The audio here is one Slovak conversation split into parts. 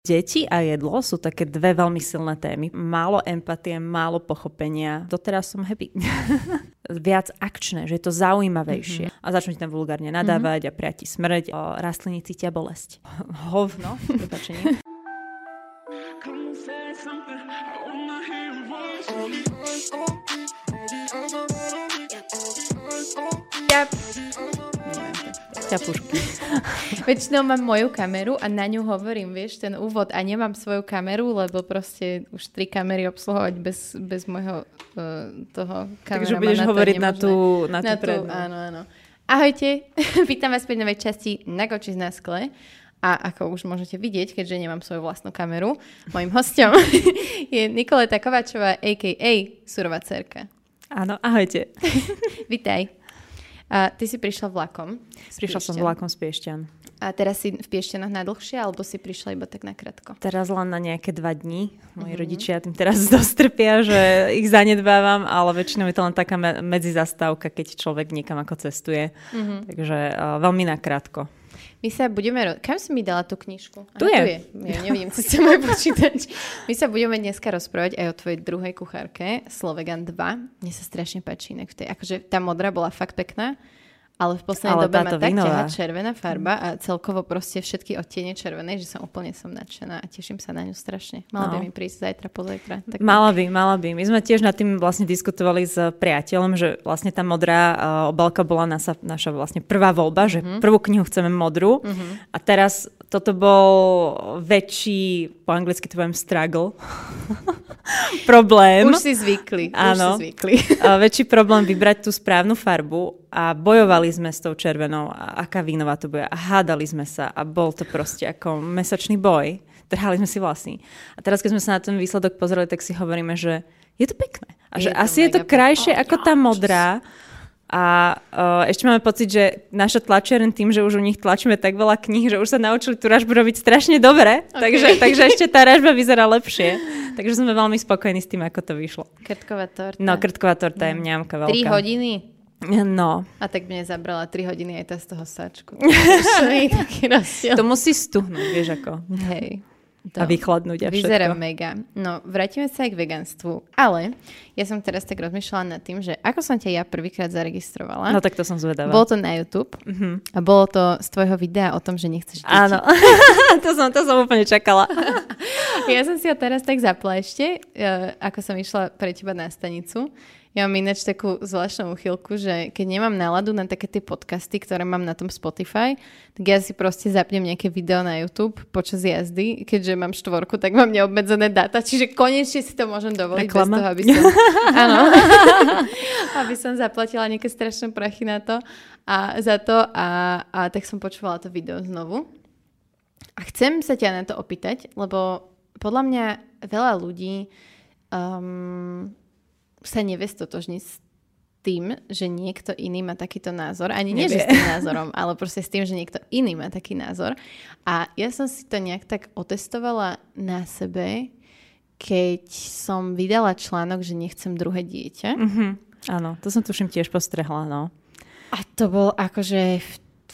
Deti a jedlo sú také dve veľmi silné témy. Málo empatie, málo pochopenia. Doteraz som happy. Viac akčné, že je to zaujímavejšie. A začnú ti tam vulgárne nadávať a priať ti smrť. Rastliny cítia bolesť. Hovno, prepáčenie. Ťapušky. Väčšinou mám moju kameru a na ňu hovorím, vieš, ten úvod a nemám svoju kameru, lebo proste už 3 kamery obsluhovať bez môjho toho kameramana. Takže budeš hovoriť na tú prednú. Áno. Ahojte, vítam vás pri novej časti Na Goči na skle. A ako už môžete vidieť, keďže nemám svoju vlastnú kameru, mojím hosťom je Nikoleta Kováčová, a.k.a. Surová dcerka. Áno, ahojte. Vitaj. A ty si prišla vlakom. Prišla som vlakom z Piešťan. A teraz si v Piešťanoch najdlhšie, alebo si prišla iba tak nakrátko? Teraz len na nejaké 2 dní. Moji rodičia tým teraz dosť trpia, že ich zanedbávam, ale väčšinou je to len taká medzizastávka, keď človek niekam ako cestuje. Takže veľmi nakrátko. My sa budeme... Kam si mi dala tú knižku? Tu je. Ja nevidím, co ste majú počítať. My sa budeme dneska rozprávať aj o tvojej druhej kuchárke, Slovegan 2. Mne sa strašne páči inak v tej. Akože tá modrá bola fakt pekná, ale v poslednej dobe ma tak ťahá červená farba a celkovo proste všetky odtiene červenej, že som nadšená a teším sa na ňu strašne. Mala by mi prísť zajtra, pozajtra. Tak... Mala by. My sme tiež nad tým vlastne diskutovali s priateľom, že vlastne tá modrá obálka bola naša vlastne prvá voľba, že prvú knihu chceme modrú a teraz toto bol väčší, po anglicky to poviem struggle, problém. Už si zvykli. Áno. Väčší problém vybrať tú správnu farbu a bojovali sme s tou červenou a aká vínová to bude a hádali sme sa a bol to proste ako mesačný boj. Trhali sme si vlasy. A teraz, keď sme sa na ten výsledok pozreli, tak si hovoríme, že je to pekné. A že asi je to krajšie ako tá modrá. A ešte máme pocit, že naša tlačiareň tým, že už u nich tlačíme tak veľa kníh, že už sa naučili tú ražbu robiť strašne dobre. Okay. Takže ešte tá ražba vyzerá lepšie. Takže sme veľmi spokojní s tým, ako to vyšlo. Krtková torta. No, krtková torta je mňamka veľká. 3 hodiny? No. A tak mne zabrala 3 hodiny aj tá z toho sáčku. To musí stuhnúť, vieš ako. Hej. A vychladnúť a všetko. Vyzerá mega. No, vrátime sa aj k veganstvu. Ale ja som teraz tak rozmýšľala nad tým, že ako som ťa ja prvýkrát zaregistrovala. No tak to som zvedavá. Bolo to na YouTube a bolo to z tvojho videa o tom, že nechceš deti. Áno, to som úplne čakala. Ja som si ho teraz tak zapla ešte, ako som išla pre teba na stanicu. Ja mám ináč takú zvláštnu úchylku, že keď nemám náladu na také tie podcasty, ktoré mám na tom Spotify, tak ja si proste zapnem nejaké video na YouTube počas jazdy. Keďže mám 4, tak mám neobmedzené dáta, čiže konečne si to môžem dovoliť reklama? Bez toho, aby som... Áno. Aby som zaplatila nejaké strašné prachy na to a za to a tak som počúvala to video znovu. A chcem sa ťa na to opýtať, lebo podľa mňa veľa ľudí sa nevie stotožniť s tým, že niekto iný má takýto názor. Ani nie, že s tým názorom, ale proste s tým, že niekto iný má taký názor. A ja som si to nejak tak otestovala na sebe, keď som vydala článok, že nechcem druhé dieťa. Áno, to som tuším tiež postrehla, no. A to bol akože...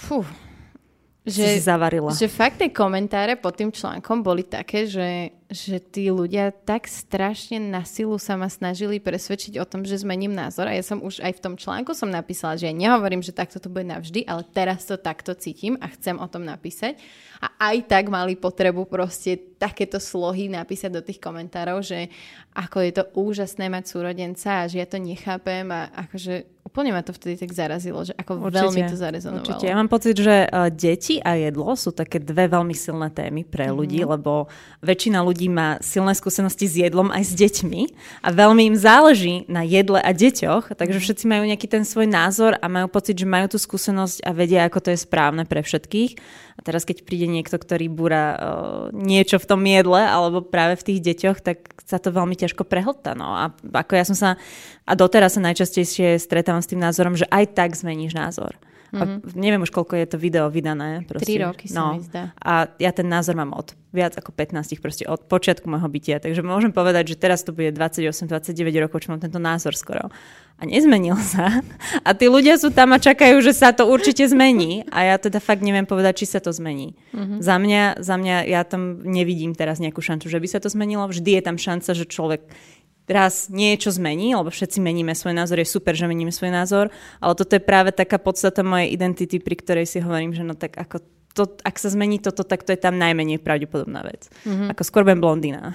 si zavarila. Že fakt tie komentáre pod tým článkom boli také, že tí ľudia tak strašne na silu sa ma snažili presvedčiť o tom, že zmením názor. A ja som už aj v tom článku som napísala, že ja nehovorím, že takto to bude navždy, ale teraz to takto cítim a chcem o tom napísať. A aj tak mali potrebu proste takéto slohy napísať do tých komentárov, že ako je to úžasné mať súrodenca a že ja to nechápem a akože úplne ma to vtedy tak zarazilo, že ako veľmi to zarezonovalo. Určite. Ja mám pocit, že deti a jedlo sú také dve veľmi silné témy pre ľudí, lebo väčšina ľudí má silné skúsenosti s jedlom aj s deťmi a veľmi im záleží na jedle a deťoch, takže všetci majú nejaký ten svoj názor a majú pocit, že majú tú skúsenosť a vedia, ako to je správne pre všetkých. A teraz, keď príde niekto, ktorý búra niečo v tom jedle alebo práve v tých deťoch, tak sa to veľmi ťažko prehltá. No. A ako ja som sa, a doteraz sa najčastejšie stretávam s tým názorom, že aj tak zmeníš názor. A neviem už, koľko je to video vydané. 3 roky sa mi zdá. A ja ten názor mám od viac ako 15, proste od počiatku môjho bytia. Takže môžem povedať, že teraz to bude 28-29 rokov, čo mám tento názor skoro. A nezmenil sa. A tí ľudia sú tam a čakajú, že sa to určite zmení. A ja teda fakt neviem povedať, či sa to zmení. Za mňa, ja tam nevidím teraz nejakú šancu, že by sa to zmenilo. Vždy je tam šanca, že človek raz niečo zmení, lebo všetci meníme svoj názor, je super, že meníme svoj názor, ale toto je práve taká podstata mojej identity, pri ktorej si hovorím, že no tak ako to, ak sa zmení toto, tak to je tam najmenej pravdepodobná vec. Ako skôr budem blondína.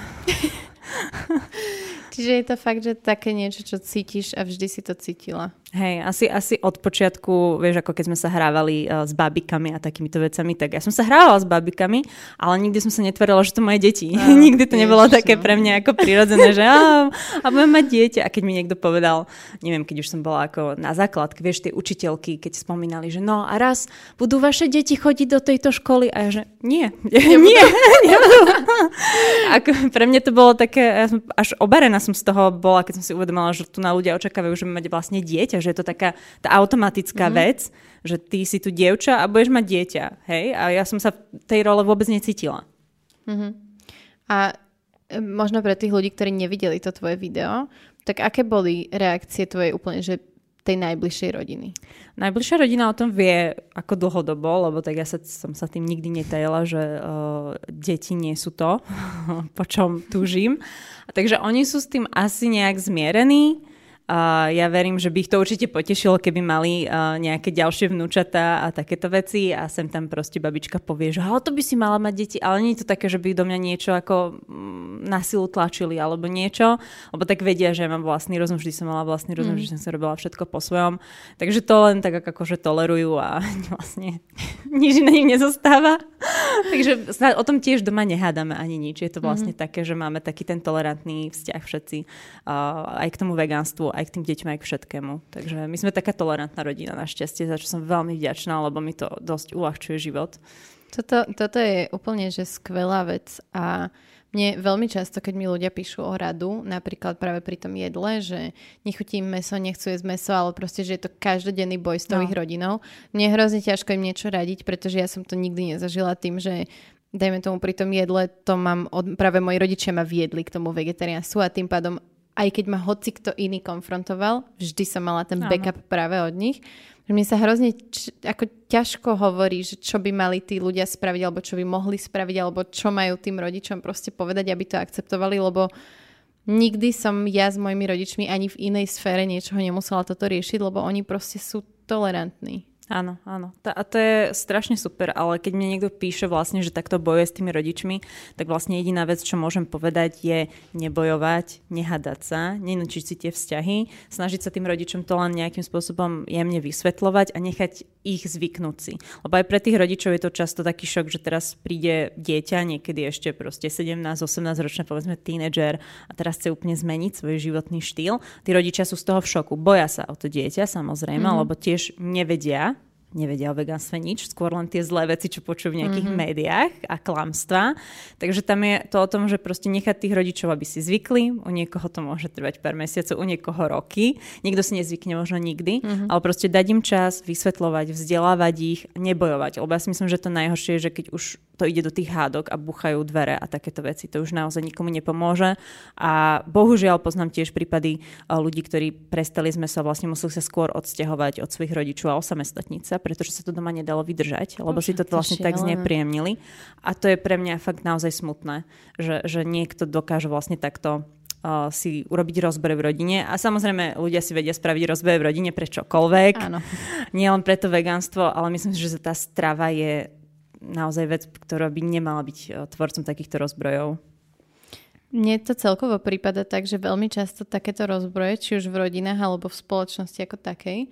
Čiže je to fakt, že také niečo, čo cítiš a vždy si to cítila. Hej, asi od počiatku, vieš, ako keď sme sa hrávali s bábikami a takýmito vecami, tak ja som sa hrávala s bábikami, ale nikdy som sa netvorila, že to moje deti. Nikdy to nebolo také pre mňa ako prirodzené, že a budem mať dieťa. A keď mi niekto povedal, neviem, keď už som bola ako na základke, vieš, tie učiteľky, keď spomínali, že no a raz budú vaše deti chodiť do tejto školy a ja, že nie. Ako, pre mňa to bolo také, až obarená som z toho bola, keď som si uvedomila, že tu na ľudia očakávajú, že mať vlastne dieťa, že je to taká tá automatická vec, že ty si tu dievča a budeš mať dieťa, hej? A ja som sa v tej role vôbec necítila. A možno pre tých ľudí, ktorí nevideli to tvoje video, tak aké boli reakcie tvojej úplne, že tej najbližšej rodiny? Najbližšia rodina o tom vie ako dlhodobo, lebo tak ja som sa tým nikdy netajila, že deti nie sú to, po čom túžim. A takže oni sú s tým asi nejak zmierení. Ja verím, že by ich to určite potešilo, keby mali nejaké ďalšie vnúčatá a takéto veci a sem tam proste babička povie, že to by si mala mať deti, ale nie je to také, že by do mňa niečo ako na silu tlačili alebo niečo, lebo tak vedia, že ja mám vlastný rozum, vždy som mala vlastný rozum, že som sa robila všetko po svojom, takže to len tak akože tolerujú a vlastne nič na nich nezostáva. Takže o tom tiež doma nehádame ani nič, je to vlastne také, že máme taký ten tolerantný vzťah všetci aj k tomu vegánstvu, aj k tým deťom, aj k všetkému. Takže my sme taká tolerantná rodina našťastie, za čo som veľmi vďačná, lebo mi to dosť uľahčuje život. Toto je úplne že skvelá vec a mne veľmi často, keď mi ľudia píšu o radu, napríklad práve pri tom jedle, že nechutí im mäso, nechcú jesť mäso, ale proste, že je to každodenný boj s tou ich rodinou. Mne je hrozne ťažko im niečo radiť, pretože ja som to nikdy nezažila tým, že dajme tomu pri tom jedle, to mám práve moji rodičia ma viedli k tomu vegetariánstvu a tým pádom aj keď ma hoci kto iný konfrontoval, vždy som mala ten backup práve od nich. Mne sa hrozne ako ťažko hovorí, že čo by mali tí ľudia spraviť, alebo čo by mohli spraviť, alebo čo majú tým rodičom proste povedať, aby to akceptovali, lebo nikdy som ja s mojimi rodičmi ani v inej sfére niečoho nemusela toto riešiť, lebo oni proste sú tolerantní. Áno. A to je strašne super, ale keď mne niekto píše vlastne, že takto bojuje s tými rodičmi, tak vlastne jediná vec, čo môžem povedať, je nebojovať, nehadať sa, nenúčiť si tie vzťahy, snažiť sa tým rodičom to len nejakým spôsobom jemne vysvetľovať a nechať ich zvyknúť si. Lebo aj pre tých rodičov je to často taký šok, že teraz príde dieťa, niekedy ešte proste 17-18 ročné, povedzme tínedžer a teraz chce úplne zmeniť svoj životný štýl. Tí rodičia sú z toho v šoku. Boja sa o to dieťa, samozrejme, lebo tiež nevedia o vegánstve nič, skôr len tie zlé veci, čo počujú v nejakých médiách a klamstvá. Takže tam je to o tom, že proste nechať tých rodičov, aby si zvykli. U niekoho to môže trvať pár mesiacov, u niekoho roky. Niekto si nezvykne možno nikdy, ale proste dať im čas, vysvetľovať, vzdelávať ich, nebojovať. Lebo ja si myslím, že to najhoršie je, že keď už to ide do tých hádok a buchajú dvere a takéto veci, to už naozaj nikomu nepomôže. A bohužiaľ poznám tiež prípady ľudí, ktorí prestali sme sa vlastne museli sa skôr odsťahovať od svojich rodičov a osamostatniť sa, pretože sa to doma nedalo vydržať, lebo si to vlastne tak znepríjemnili. A to je pre mňa fakt naozaj smutné, že niekto dokáže vlastne takto si urobiť rozbor v rodine. A samozrejme, ľudia si vedia spraviť rozbor v rodine pre čokoľvek. Áno. Nie len pre to vegánstvo, ale myslím si, že tá strava je naozaj vec, ktorá by nemala byť tvorcom takýchto rozbrojov. Mne to celkovo prípada tak, že veľmi často takéto rozbroje, či už v rodinách alebo v spoločnosti ako takej,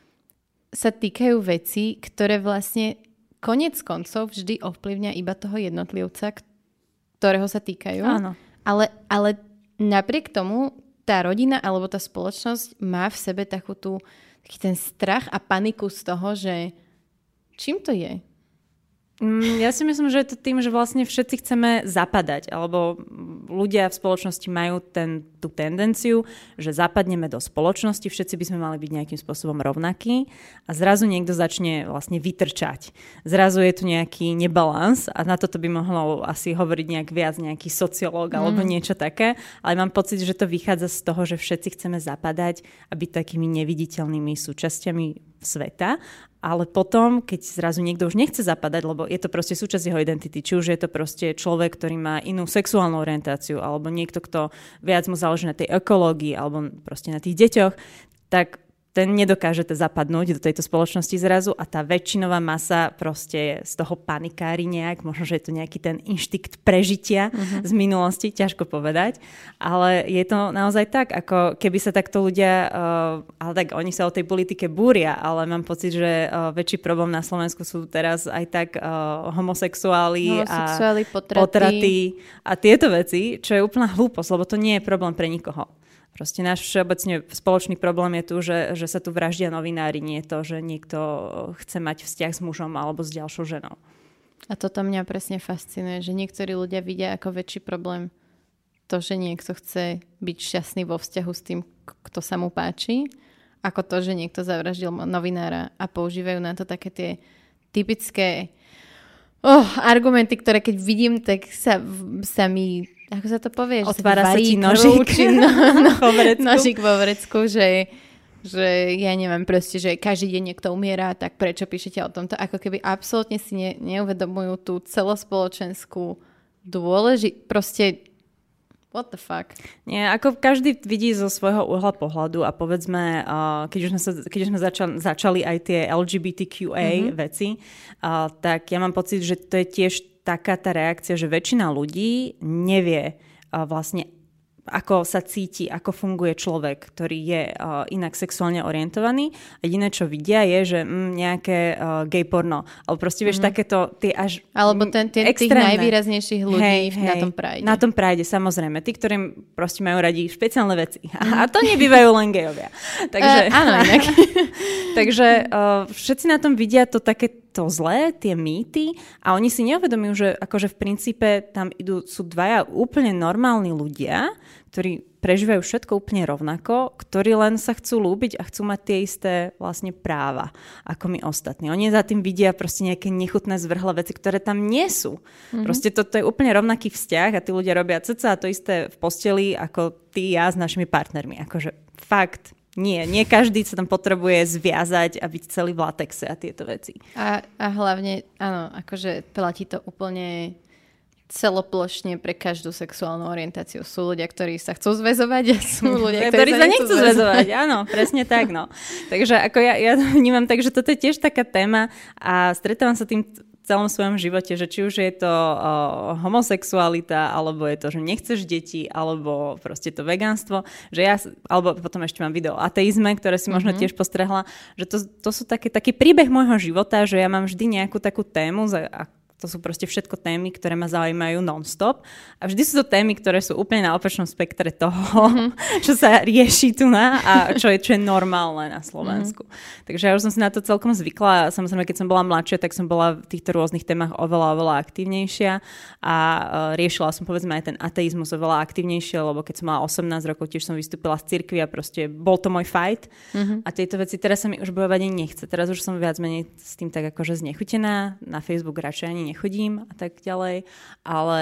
sa týkajú vecí, ktoré vlastne koniec koncov vždy ovplyvňa iba toho jednotlivca, ktorého sa týkajú. Áno. Ale napriek tomu tá rodina alebo tá spoločnosť má v sebe taký ten strach a paniku z toho, že čím to je? Ja si myslím, že je to tým, že vlastne všetci chceme zapadať, alebo ľudia v spoločnosti majú tú tendenciu, že zapadneme do spoločnosti, všetci by sme mali byť nejakým spôsobom rovnakí a zrazu niekto začne vlastne vytrčať. Zrazu je tu nejaký nebalans a na toto by mohlo asi hovoriť nejak viac nejaký sociológ alebo niečo také, ale mám pocit, že to vychádza z toho, že všetci chceme zapadať a byť takými neviditeľnými súčasťami sveta, ale potom, keď zrazu niekto už nechce zapadať, lebo je to proste súčasť jeho identity, či už je to proste človek, ktorý má inú sexuálnu orientáciu, alebo niekto, kto viac mu záleží na tej ekológii, alebo proste na tých deťoch, tak ten nedokážete zapadnúť do tejto spoločnosti zrazu a tá väčšinová masa proste z toho panikári nejak, možno, že je to nejaký ten inštinkt prežitia z minulosti, ťažko povedať, ale je to naozaj tak, ako keby sa takto ľudia, ale tak oni sa o tej politike búria, ale mám pocit, že väčší problém na Slovensku sú teraz aj tak homosexuáli a potraty a tieto veci, čo je úplná hlúposť, lebo to nie je problém pre nikoho. Proste náš všeobecne spoločný problém je tu, že sa tu vraždia novinári, nie je to, že niekto chce mať vzťah s mužom alebo s ďalšou ženou. A toto mňa presne fascinuje, že niektorí ľudia vidia ako väčší problém to, že niekto chce byť šťastný vo vzťahu s tým, kto sa mu páči, ako to, že niekto zavraždil novinára a používajú na to také tie typické argumenty, ktoré keď vidím, tak sa mi, ako sa to povie? Otvára sa ti nožík nožík vo vrecku, že ja neviem proste, že každý deň niekto umiera, tak prečo píšete o tomto? Ako keby absolútne si neuvedomujú tú celospoločenskú proste what the fuck? Nie, ako každý vidí zo svojho uhla pohľadu a povedzme, keď už sme začali aj tie LGBTQA veci, tak ja mám pocit, že to je tiež taká tá reakcia, že väčšina ľudí nevie vlastne ako sa cíti, ako funguje človek, ktorý je inak sexuálne orientovaný. A jediné, čo vidia, je, že nejaké gay porno. Ale proste vieš, takéto tie až alebo tých najvýraznejších ľudí na tom Pride. Na tom Pride, samozrejme. Tí, ktorým proste majú radi špeciálne veci. A to nebývajú len gejovia. Takže, áno, inak. Takže všetci na tom vidia to také to zlé, tie mýty a oni si neuvedomujú, že akože v princípe tam sú dvaja úplne normálni ľudia, ktorí prežívajú všetko úplne rovnako, ktorí len sa chcú ľúbiť a chcú mať tie isté vlastne práva ako my ostatní. Oni za tým vidia proste nejaké nechutné zvrhlé veci, ktoré tam nie sú. Proste toto je úplne rovnaký vzťah a tí ľudia robia cca to isté v posteli ako ty ja s našimi partnermi. Akože fakt. Nie každý sa tam potrebuje zviazať a byť celý v latexe a tieto veci. A hlavne, áno, akože platí to úplne celoplošne pre každú sexuálnu orientáciu. Sú ľudia, ktorí sa chcú zväzovať a sú ľudia, ktorí sa nechcú zväzovať. Áno, presne tak. No. Takže ako ja vnímam tak, že toto je tiež taká téma a stretávam sa tým celom svojom živote, že či už je to homosexualita, alebo je to, že nechceš deti, alebo proste to vegánstvo, že alebo potom ešte mám video o ateizme, ktoré si možno tiež postrehla, že to sú taký príbeh môjho života, že ja mám vždy nejakú takú tému, to sú proste všetko témy, ktoré ma zaujímajú non-stop. A vždy sú to témy, ktoré sú úplne na opačnom spektre toho, čo sa rieši tu a čo je normálne na Slovensku. Takže ja už som si na to celkom zvykla. Samozrejme, keď som bola mladšia, tak som bola v týchto rôznych témach oveľa aktívnejšia a riešila som povedzme aj ten ateizmus oveľa aktívnejšie, lebo keď som mala 18 rokov, tiež som vystúpila z cirkvi a proste bol to môj fight. A tieto veci teraz sa mi už bojovať nechce. Teraz už som viac menej s tým tak akože znechutená. Na Facebook radšej ani nechodím a tak ďalej, ale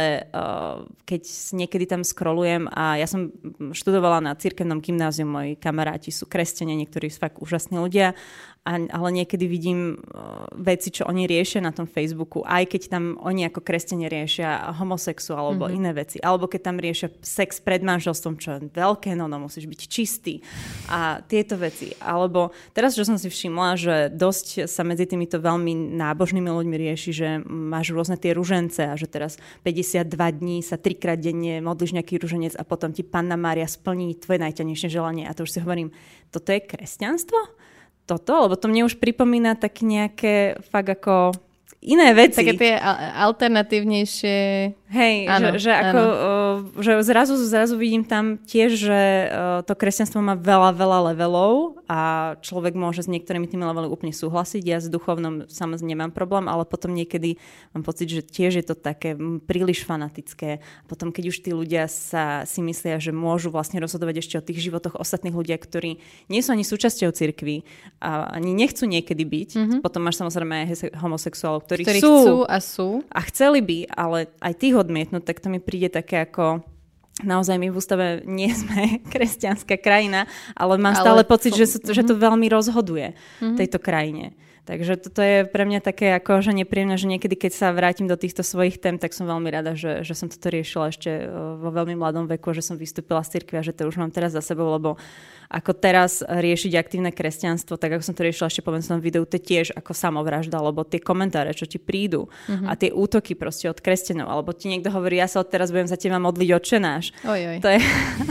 keď niekedy tam scrollujem a ja som študovala na cirkevnom gymnáziu, moji kamaráti sú kresťania, niektorí sú fakt úžasní ľudia, ale niekedy vidím veci, čo oni riešia na tom Facebooku, aj keď tam oni ako kresťania riešia homosexu alebo iné veci, alebo keď tam riešia sex pred manželstvom, čo je veľké, no musíš byť čistý a tieto veci. Alebo teraz, čo som si všimla, že dosť sa medzi týmito veľmi nábožnými ľuďmi rieši, že máš rôzne tie ružence a že teraz 52 dní sa 3-krát denne modlíš nejaký ruženec a potom ti Panna Mária splní tvoje najťažšie želanie. A to už si hovorím, toto je kresťanstvo? Toto? Lebo to mne už pripomína tak nejaké fakt ako iné veci. Také tie alternatívnejšie... Hej, že zrazu vidím tam tiež, že to kresťanstvo má veľa levelov a človek môže s niektorými tými levelami úplne súhlasiť. Ja s duchovnom samozrejme nemám problém, ale potom niekedy mám pocit, že tiež je to také príliš fanatické. Potom, keď už tí ľudia si myslia, že môžu vlastne rozhodovať ešte o tých životoch ostatných ľudí, ktorí nie sú ani súčasťou cirkvi a ani nechcú niekedy byť. Potom máš samozrejme aj homosexuálov, ktorí chcú a sú. A chceli by, ale aj tých odmietnúť, tak to mi príde také ako... Naozaj my v ústave nie sme kresťanská krajina, ale mám stále pocit, že to veľmi rozhoduje tejto krajine. Takže toto je pre mňa také ako, že nepríjemné, že niekedy, keď sa vrátim do týchto svojich tém, tak som veľmi rada, že som toto riešila ešte vo veľmi mladom veku, že som vystúpila z cirkvi a že to už mám teraz za sebou, lebo ako teraz riešiť aktívne kresťanstvo, tak ako som to riešila ešte po tom videu, to je tiež ako samovražda, lebo tie komentáre, čo ti prídu a tie útoky proste od kresťanov, alebo ti niekto hovorí, ja sa odteraz budem za teba modliť otčenáš. To je...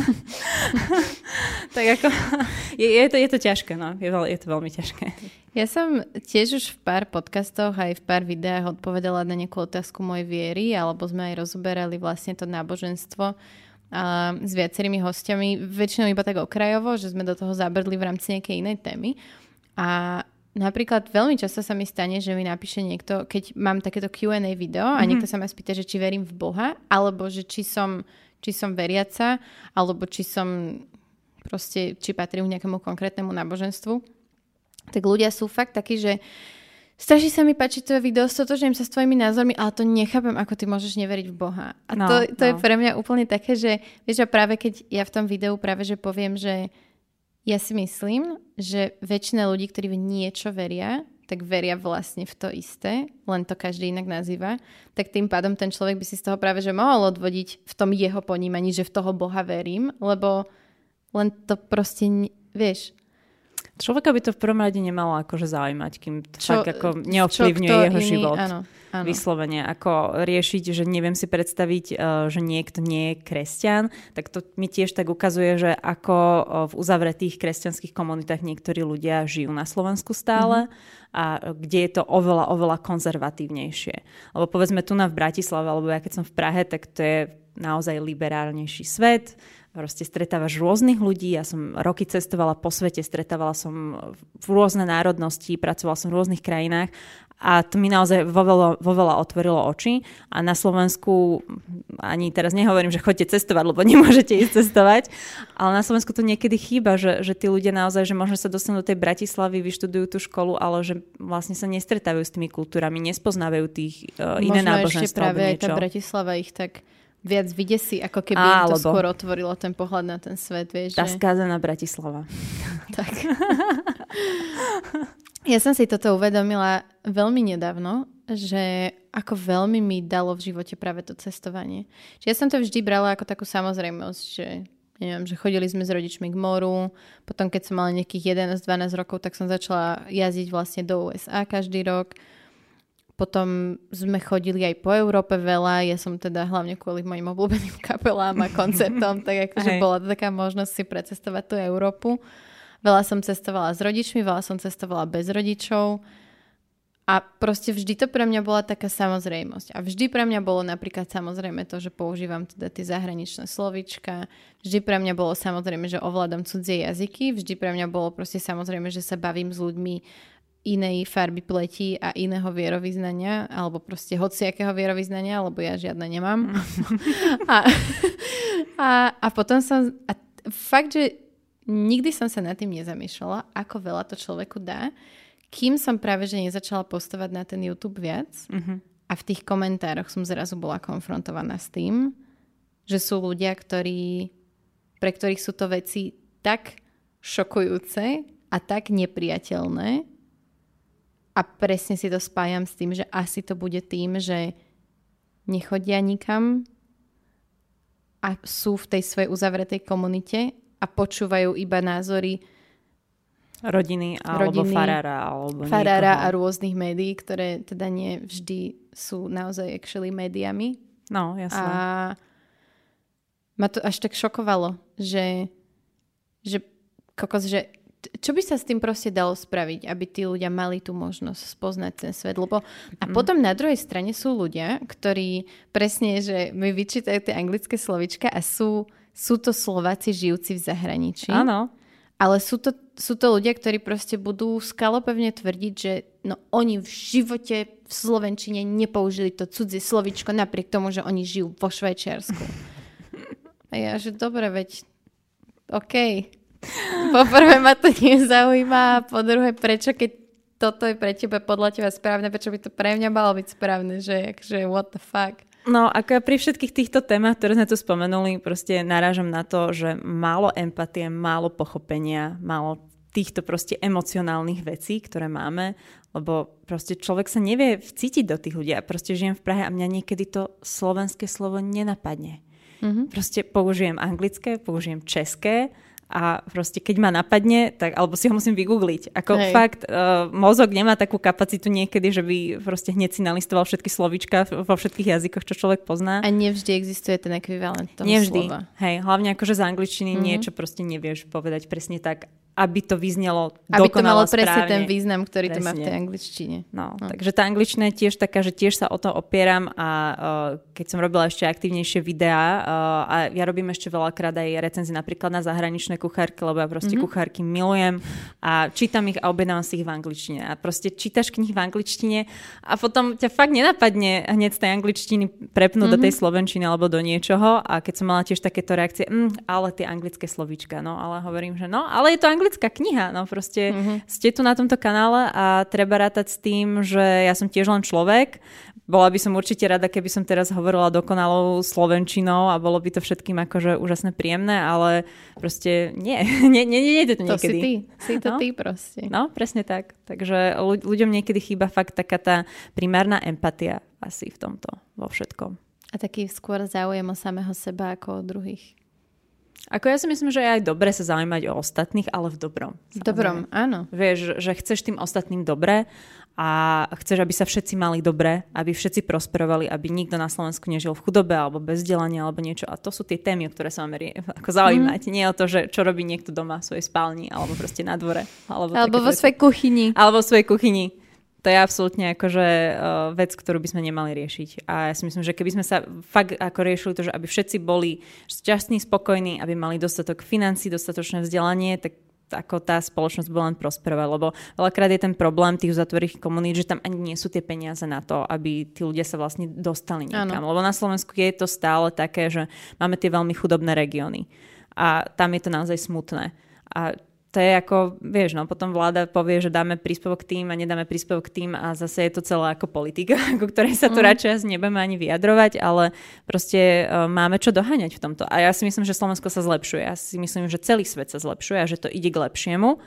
tak ako... je to ťažké, no. Je to veľmi ťažké. Ja som tiež už v pár podcastoch aj v pár videách odpovedala na nejakú otázku mojej viery, alebo sme aj rozoberali vlastne to náboženstvo s viacerými hostiami, väčšinou iba tak okrajovo, že sme do toho zabrdli v rámci nejakej inej témy. A napríklad veľmi často sa mi stane, že mi napíše niekto, keď mám takéto Q&A video a niekto sa ma spýta, že či verím v Boha, alebo že či som veriaca, alebo či patrím k nejakému konkrétnemu náboženstvu. Tak ľudia sú fakt takí, že strašne sa mi páči tvoje video, stotožňujem sa s tvojimi názormi, ale to nechápem, ako ty môžeš neveriť v Boha. A to je pre mňa úplne také, že vieš, a práve keď ja v tom videu práve že poviem, že ja si myslím, že väčšina ľudí, ktorí v niečo veria, tak veria vlastne v to isté, len to každý inak nazýva, tak tým pádom ten človek by si z toho práve že mohol odvodiť v tom jeho ponímaní, že v toho Boha verím, lebo len to proste, vieš... Človeka by to v prvom rade nemalo akože zaujímať, kým to fakt ako neovplyvňuje jeho život. Áno. Vyslovene. Ako riešiť, že neviem si predstaviť, že niekto nie je kresťan, tak to mi tiež tak ukazuje, že ako v uzavretých kresťanských komunitách niektorí ľudia žijú na Slovensku stále a kde je to oveľa konzervatívnejšie. Lebo povedzme tu v Bratislave, alebo ja keď som v Prahe, tak to je naozaj liberálnejší svet. Proste stretávaš rôznych ľudí, ja som roky cestovala po svete, stretávala som v rôzne národnosti, pracovala som v rôznych krajinách a to mi naozaj vo veľa otvorilo oči a na Slovensku ani teraz nehovorím, že choďte cestovať, lebo nemôžete ísť cestovať, ale na Slovensku to niekedy chýba, že tí ľudia naozaj, že možno sa dostanú do tej Bratislavy, vyštudujú tú školu, ale že vlastne sa nestretávajú s tými kultúrami, nespoznajú tých iné náboženstvo. Možno ešte práve aj tá Bratislava ich tak viac videsí, ako keby im to skôr otvorilo ten pohľad na ten svet, vieš. Tá skázaná Bratislava. Tak. Ja som si toto uvedomila veľmi nedávno, že ako veľmi mi dalo v živote práve to cestovanie. Čiže ja som to vždy brala ako takú samozrejmosť, že neviem, že chodili sme s rodičmi k moru, potom keď som mala nejakých 11-12 rokov, tak som začala jazdiť vlastne do USA každý rok. Potom sme chodili aj po Európe veľa, ja som teda hlavne kvôli mojim obľúbeným kapelám a koncertom, tak akože bola to taká možnosť si precestovať tú Európu. Veľa som cestovala s rodičmi, veľa som cestovala bez rodičov a proste vždy to pre mňa bola taká samozrejmosť. A vždy pre mňa bolo napríklad samozrejme to, že používam teda tie zahraničné slovíčka, vždy pre mňa bolo samozrejme, že ovládam cudzie jazyky, vždy pre mňa bolo proste samozrejme, že sa bavím s ľuďmi inej farby pleti a iného vierovyznania, alebo proste hociakého vierovyznania, lebo ja žiadne nemám. a potom som... A fakt, že nikdy som sa nad tým nezamýšľala, ako veľa to človeku dá, kým som práve, že nezačala postovať na ten YouTube viac a v tých komentároch som zrazu bola konfrontovaná s tým, že sú ľudia, pre ktorých sú to veci tak šokujúce a tak nepriateľné, a presne si to spájam s tým, že asi to bude tým, že nechodia nikam a sú v tej svojej uzavretej komunite a počúvajú iba názory rodiny alebo farára a rôznych médií, ktoré teda nie vždy sú naozaj actually médiami. No, jasné. A ma to až tak šokovalo, že kokos, že čo by sa s tým proste dalo spraviť, aby tí ľudia mali tú možnosť spoznať ten svet? Lebo a potom na druhej strane sú ľudia, ktorí presne, že mi vyčítajú tie anglické slovíčka a sú to Slováci žijúci v zahraničí. Áno. Ale sú to ľudia, ktorí proste budú skalopevne tvrdiť, že no oni v živote v slovenčine nepoužili to cudzie slovíčko napriek tomu, že oni žijú vo Švajčiarsku. A ja, že dobre, veď OK. Po prvé ma to nezaujíma a po druhé, prečo keď toto je pre teba podľa teba správne, prečo by to pre mňa malo byť správne, že what the fuck. No, ako ja pri všetkých týchto témach, ktoré sme tu spomenuli, proste narážam na to, že málo empatie, málo pochopenia, málo týchto proste emocionálnych vecí, ktoré máme, lebo proste človek sa nevie vcítiť do tých ľudí. Ja proste žijem v Prahe a mňa niekedy to slovenské slovo nenapadne. Proste použijem anglické, použijem české a proste keď ma napadne, tak alebo si ho musím vygoogliť. Ako fakt, mozog nemá takú kapacitu niekedy, že by proste hneď si nalistoval všetky slovíčka vo všetkých jazykoch, čo človek pozná. A nevždy existuje ten ekvivalent toho slova. Hej, hlavne akože z angličtiny niečo proste nevieš povedať presne tak, aby to vyznelo dokonale správne. Aby to malo presne ten význam, ktorý to má v tej angličtine. No, takže tá angličtina je tiež taká, že tiež sa o to opieram a keď som robila ešte aktívnejšie videá a ja robím ešte veľakrát aj recenzie napríklad na zahraničné kuchárky, lebo ja proste kuchárky milujem a čítam ich a objednávam si ich v angličtine. A proste čítaš knihy v angličtine a potom ťa fakt nenapadne hneď z tej angličtiny prepnúť do tej slovenčiny alebo do niečoho a keď som mala tiež takéto reakcie, ale tie anglické slovíčka, no ale hovorím, že no, ale je to anglická kniha, no proste ste tu na tomto kanále a treba rátať s tým, že ja som tiež len človek. Bola by som určite rada, keby som teraz hovorila dokonalou slovenčinou a bolo by to všetkým akože úžasne príjemné, ale proste nie to niekedy. Si to ty proste. No, presne tak. Takže ľuďom niekedy chýba fakt taká tá primárna empatia asi v tomto, vo všetkom. A taký skôr záujem o samého seba ako o druhých. Ako ja si myslím, že je aj dobre sa zaujímať o ostatných, ale v dobrom. V dobrom, áno. Vieš, že chceš tým ostatným dobre a chceš, aby sa všetci mali dobre, aby všetci prosperovali, aby nikto na Slovensku nežil v chudobe alebo bez vzdelania alebo niečo. A to sú tie témy, o ktoré sa máme ako zaujímať. Nie o to, že čo robí niekto doma v svojej spálni alebo proste na dvore. Alebo vo svojej kuchyni. Alebo vo svojej kuchyni. To je absolútne akože vec, ktorú by sme nemali riešiť. A ja si myslím, že keby sme sa fakt ako riešili to, že aby všetci boli šťastní, spokojní, aby mali dostatok financií, dostatočné vzdelanie, tak ako tá spoločnosť bude len prosperovať. Lebo veľakrát je ten problém tých uzatvorených komunít, že tam ani nie sú tie peniaze na to, aby tí ľudia sa vlastne dostali niekam. Lebo na Slovensku je to stále také, že máme tie veľmi chudobné regióny. A tam je to naozaj smutné. A to je ako, vieš, no potom vláda povie, že dáme príspevok tým a nedáme príspevok tým a zase je to celé ako politika, ako ktorej sa tu radšej nebudeme ani vyjadrovať, ale proste máme čo doháňať v tomto. A ja si myslím, že Slovensko sa zlepšuje. Ja si myslím, že celý svet sa zlepšuje a že to ide k lepšiemu,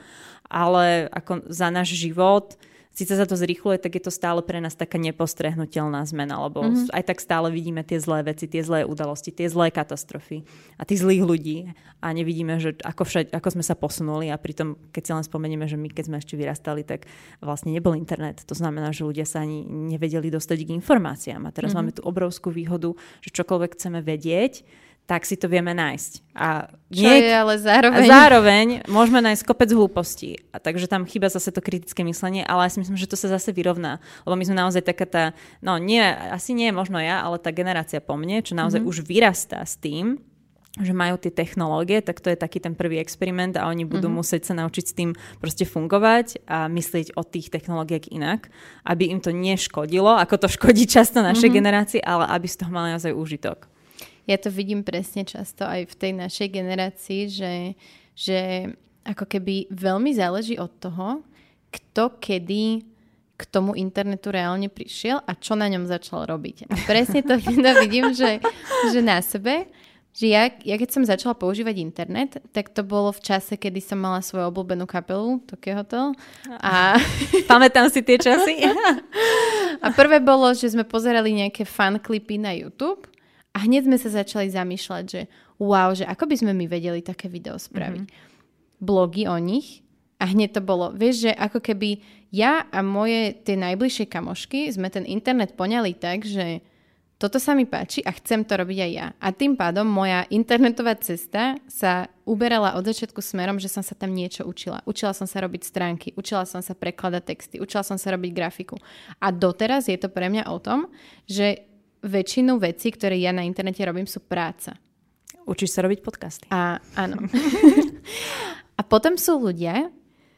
ale ako za náš život síce sa to zrýchluje, tak je to stále pre nás taká nepostrehnutelná zmena, lebo aj tak stále vidíme tie zlé veci, tie zlé udalosti, tie zlé katastrofy a tých zlých ľudí a nevidíme, že ako sme sa posunuli a pritom, keď si len spomenieme, že my keď sme ešte vyrastali, tak vlastne nebol internet. To znamená, že ľudia sa ani nevedeli dostať k informáciám a teraz máme tú obrovskú výhodu, že čokoľvek chceme vedieť, tak si to vieme nájsť. Ale zároveň môžeme nájsť kopec hlúpostí. A takže tam chýba zase to kritické myslenie, ale ja si myslím, že to sa zase vyrovná. Lebo my sme naozaj taká tá, asi nie možno ja, ale tá generácia po mne, čo naozaj už vyrastá s tým, že majú tie technológie, tak to je taký ten prvý experiment a oni budú musieť sa naučiť s tým proste fungovať a myslieť o tých technológiách inak, aby im to neškodilo, ako to škodí často našej generácii, ale aby z toho mali naozaj úžitok. Ja to vidím presne často aj v tej našej generácii, že ako keby veľmi záleží od toho, kto kedy k tomu internetu reálne prišiel a čo na ňom začal robiť. A presne to vidím, že na sebe, že ja keď som začala používať internet, tak to bolo v čase, kedy som mala svoju obľúbenú kapelu, Tokyo Hotel. A pamätám si tie časy. A prvé bolo, že sme pozerali nejaké fan klipy na YouTube. A hneď sme sa začali zamýšľať, že wow, že ako by sme my vedeli také video spraviť. Blogy o nich a hneď to bolo, vieš, že ako keby ja a moje tie najbližšie kamošky sme ten internet poňali tak, že toto sa mi páči a chcem to robiť aj ja. A tým pádom moja internetová cesta sa uberala od začiatku smerom, že som sa tam niečo učila. Učila som sa robiť stránky, učila som sa prekladať texty, učila som sa robiť grafiku. A doteraz je to pre mňa o tom, že väčšinu vecí, ktoré ja na internete robím, sú práca. Učíš sa robiť podcasty. Áno. A potom sú ľudia,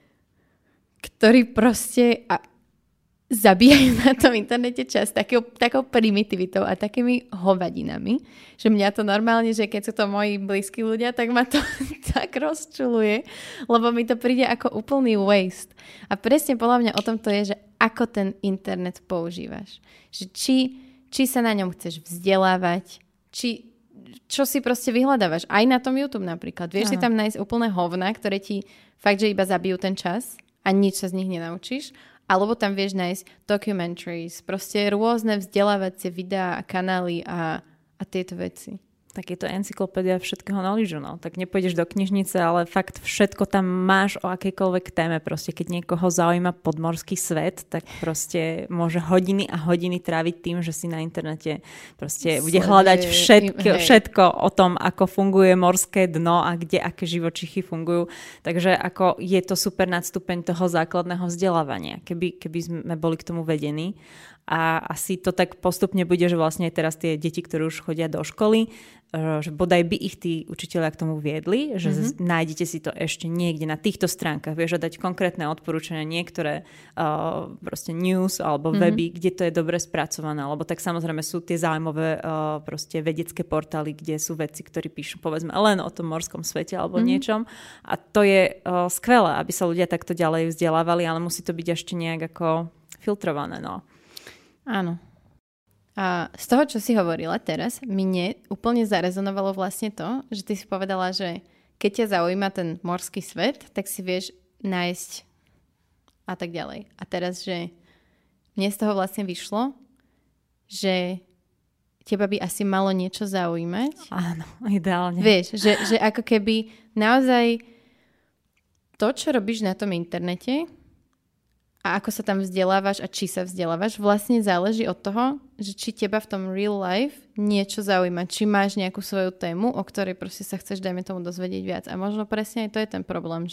ktorí proste zabíjajú na tom internete čas takou primitivitou a takými hovadinami, že mňa to normálne, že keď sú to moji blízki ľudia, tak ma to tak rozčuluje, lebo mi to príde ako úplný waste. A presne podľa mňa o tom to je, že ako ten internet používaš. Že či sa na ňom chceš vzdelávať, čo si proste vyhľadávaš. Aj na tom YouTube napríklad. Vieš si tam nájsť úplné hovna, ktoré ti fakt, že iba zabijú ten čas a nič sa z nich nenaučíš. Alebo tam vieš nájsť documentaries, proste rôzne vzdelávacie videá a kanály a tieto veci. Tak je to encyklopédia všetkého knowledge, no. Tak nepôjdeš do knižnice, ale fakt všetko tam máš o akejkoľvek téme. Proste keď niekoho zaujíma podmorský svet, tak proste môže hodiny a hodiny tráviť tým, že si na internete proste bude hľadať všetko o tom, ako funguje morské dno a kde aké živočichy fungujú. Takže ako je to super nadstupeň toho základného vzdelávania, keby sme boli k tomu vedení. A asi to tak postupne bude, že vlastne aj teraz tie deti, ktoré už chodia do školy, že bodaj by ich tí učitelia k tomu viedli, že nájdete si to ešte niekde na týchto stránkach, vieš, dať konkrétne odporúčania, niektoré proste news alebo weby, kde to je dobre spracované, lebo tak samozrejme sú tie zaujímavé proste vedecké portály, kde sú vedci, ktorí píšu povedzme len o tom morskom svete alebo niečom a to je skvelé, aby sa ľudia takto ďalej vzdelávali, ale musí to byť ešte nejak ako filtrované, no. Áno. A z toho, čo si hovorila teraz, mne úplne zarezonovalo vlastne to, že ty si povedala, že keď ťa zaujíma ten morský svet, tak si vieš nájsť a tak ďalej. A teraz, že mne z toho vlastne vyšlo, že teba by asi malo niečo zaujímať. Áno, ideálne. Vieš, že ako keby naozaj to, čo robíš na tom internete, a ako sa tam vzdelávaš a či sa vzdelávaš, vlastne záleží od toho, že či teba v tom real life niečo zaujíma, či máš nejakú svoju tému, o ktorej proste sa chceš, dajme tomu, dozvedieť viac. A možno presne aj to je ten problém,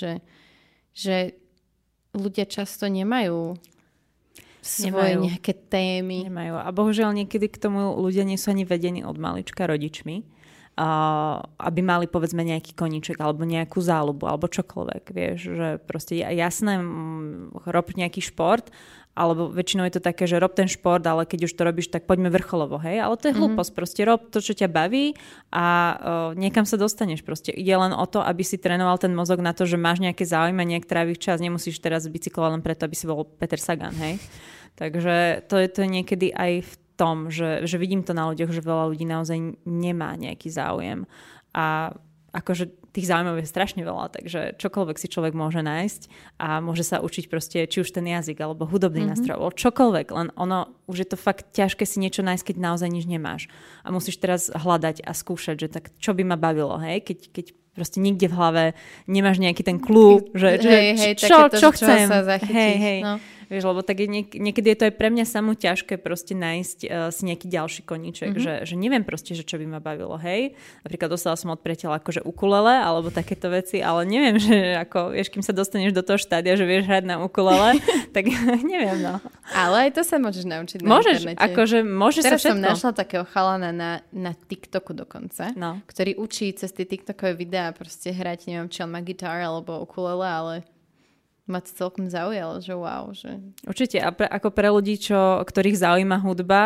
že ľudia často nemajú svoje nejaké témy. Nemajú. A bohužiaľ niekedy k tomu ľudia nie sú ani vedení od malička rodičmi. Aby mali povedzme nejaký koníček alebo nejakú záľubu alebo čokoľvek, vieš, že proste jasné, rob nejaký šport, alebo väčšinou je to také, že rob ten šport, ale keď už to robíš, tak poďme vrcholovo, hej, ale to je hlúposť, proste rob to, čo ťa baví a niekam sa dostaneš, proste ide len o to, aby si trénoval ten mozog na to, že máš nejaké záujmy, nejak tráviš čas, nemusíš teraz bicyklovať len preto, aby si bol Peter Sagan, hej. Takže to je niekedy aj v tom, že vidím to na ľuďoch, že veľa ľudí naozaj nemá nejaký záujem a akože tých záujmov je strašne veľa, takže čokoľvek si človek môže nájsť a môže sa učiť proste či už ten jazyk alebo hudobný nástroj, alebo čokoľvek, len ono už je to fakt ťažké si niečo nájsť, keď naozaj nič nemáš a musíš teraz hľadať a skúšať, že tak čo by ma bavilo, hej, keď proste nikde v hlave nemáš nejaký ten clue, že čo chcem, sa zachytíš, hej. No. Vieš, lebo tak niekedy je to aj pre mňa samú ťažké proste nájsť si nejaký ďalší koníček, že neviem proste, že čo by ma bavilo, hej. Napríklad dostala som od priateľa akože ukulele alebo takéto veci, ale neviem, že ako, vieš, kým sa dostaneš do toho štádia, že vieš hrať na ukulele, tak neviem, no. Ale aj to sa môžeš naučiť na internete. Akože môžeš sa všetko. Teraz som našla takého chalana na TikToku dokonca, ktorý učí cez tie TikTokové videá proste hrať, neviem, či on má gitár alebo ukulele, ale ma to celkom zaujalo, že wow. Že... Určite. A ako pre ľudí, ktorých zaujíma hudba,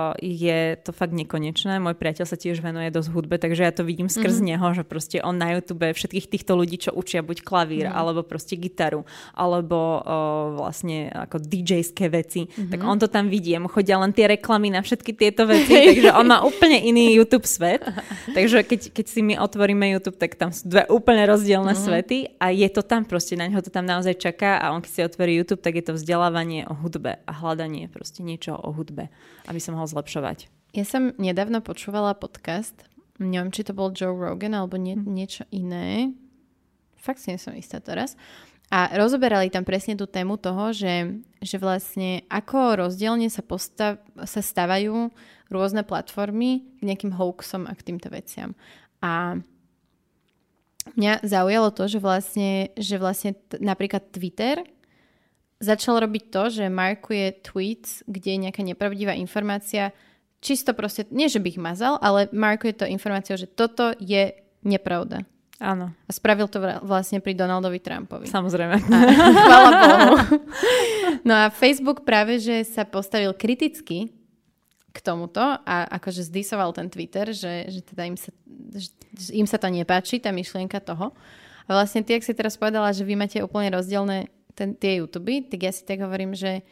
je to fakt nekonečné. Môj priateľ sa tiež venuje dosť hudbe, takže ja to vidím skrz neho, že proste on na YouTube všetkých týchto ľudí, čo učia buď klavír, alebo proste gitaru, alebo vlastne ako DJ-ské veci, tak on to tam vidí. Mu chodia len tie reklamy na všetky tieto veci, takže on má úplne iný YouTube svet. Takže keď si my otvoríme YouTube, tak tam sú dve úplne rozdielne svety a je to tam proste, na ňo to tam naozaj a on keď si otvorí YouTube, tak je to vzdelávanie o hudbe a hľadanie proste niečo o hudbe, aby sa mohol zlepšovať. Ja som nedávno počúvala podcast, neviem, či to bol Joe Rogan alebo niečo iné. Fakt si nie som istá teraz. A rozoberali tam presne tú tému toho, že vlastne ako rozdielne sa stávajú rôzne platformy k nejakým hoaxom a k týmto veciam. A mňa zaujalo to, že vlastne napríklad Twitter začal robiť to, že markuje tweets, kde je nejaká nepravdivá informácia, čisto proste, nie že by ich mazal, ale markuje to informáciou, že toto je nepravda. Áno. A spravil to vlastne pri Donaldovi Trumpovi. Samozrejme. Chvála Bohu. No a Facebook práve, že sa postavil kriticky k tomuto a akože zdisoval ten Twitter, že teda im sa to nepáči, tá myšlienka toho. A vlastne ty, ak si teraz povedala, že vy máte úplne rozdielne tie YouTube, tak ja si tak hovorím, že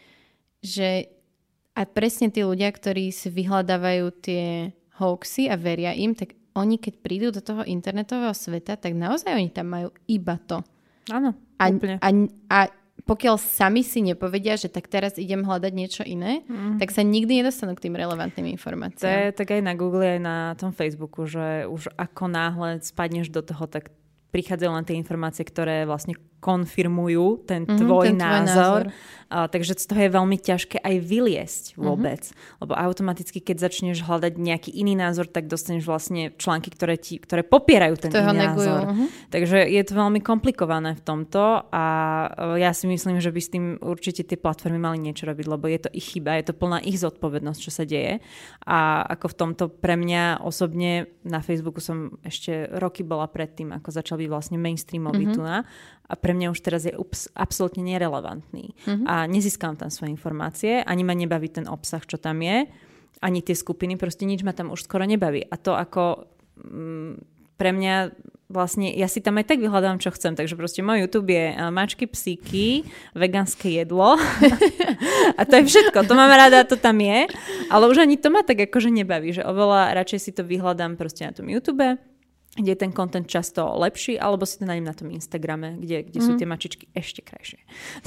a presne tí ľudia, ktorí si vyhľadávajú tie hoaxy a veria im, tak oni keď prídu do toho internetového sveta, tak naozaj oni tam majú iba to. Áno, úplne. A pokiaľ sami si nepovedia, že tak teraz idem hľadať niečo iné, tak sa nikdy nedostanú k tým relevantným informáciám. To je tak aj na Google, aj na tom Facebooku, že už ako náhle spadneš do toho, tak prichádzajú len tie informácie, ktoré vlastne konfirmujú ten tvoj názor. Takže z toho je veľmi ťažké aj vyliesť vôbec. Lebo automaticky, keď začneš hľadať nejaký iný názor, tak dostaneš vlastne články, ktoré popierajú ten iný názor. Takže je to veľmi komplikované v tomto a ja si myslím, že by s tým určite tie platformy mali niečo robiť, lebo je to ich chyba, je to plná ich zodpovednosť, čo sa deje. A ako v tomto pre mňa osobne na Facebooku som ešte roky bola predtým, ako začal byť vlastne mainstreamový tuna. A pre mňa už teraz je absolútne nerelevantný. A nezískam tam svoje informácie, ani ma nebaví ten obsah, čo tam je, ani tie skupiny, proste nič ma tam už skoro nebaví. A to ako pre mňa vlastne, ja si tam aj tak vyhľadávam, čo chcem, takže proste môj YouTube je mačky, psíky, vegánske jedlo a to je všetko, to mám rada, to tam je, ale už ani to ma tak akože nebaví, že oveľa radšej si to vyhľadám proste na tom YouTube, kde je ten content často lepší, alebo si to nájdem na tom Instagrame, kde sú tie mačičky ešte krajšie.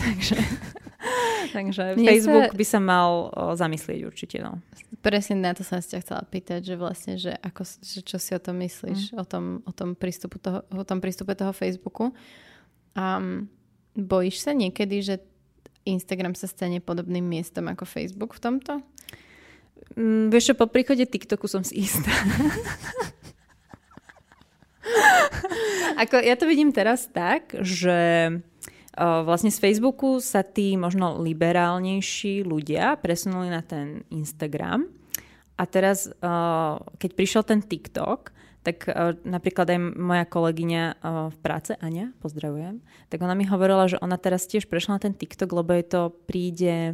Takže Facebook by sa mal zamyslieť určite. No. Presne na to som si ťa chcela pýtať, že vlastne, že čo si o tom myslíš, o tom prístupe toho Facebooku. Bojíš sa niekedy, že Instagram sa stane podobným miestom ako Facebook v tomto? Vieš čo, po príchode TikToku som si istá. Ja to vidím teraz tak, že vlastne z Facebooku sa tí možno liberálnejší ľudia presunuli na ten Instagram a teraz, keď prišiel ten TikTok, tak napríklad aj moja kolegyňa v práce, Aňa, pozdravujem, tak ona mi hovorila, že ona teraz tiež prešla na ten TikTok, lebo je to príde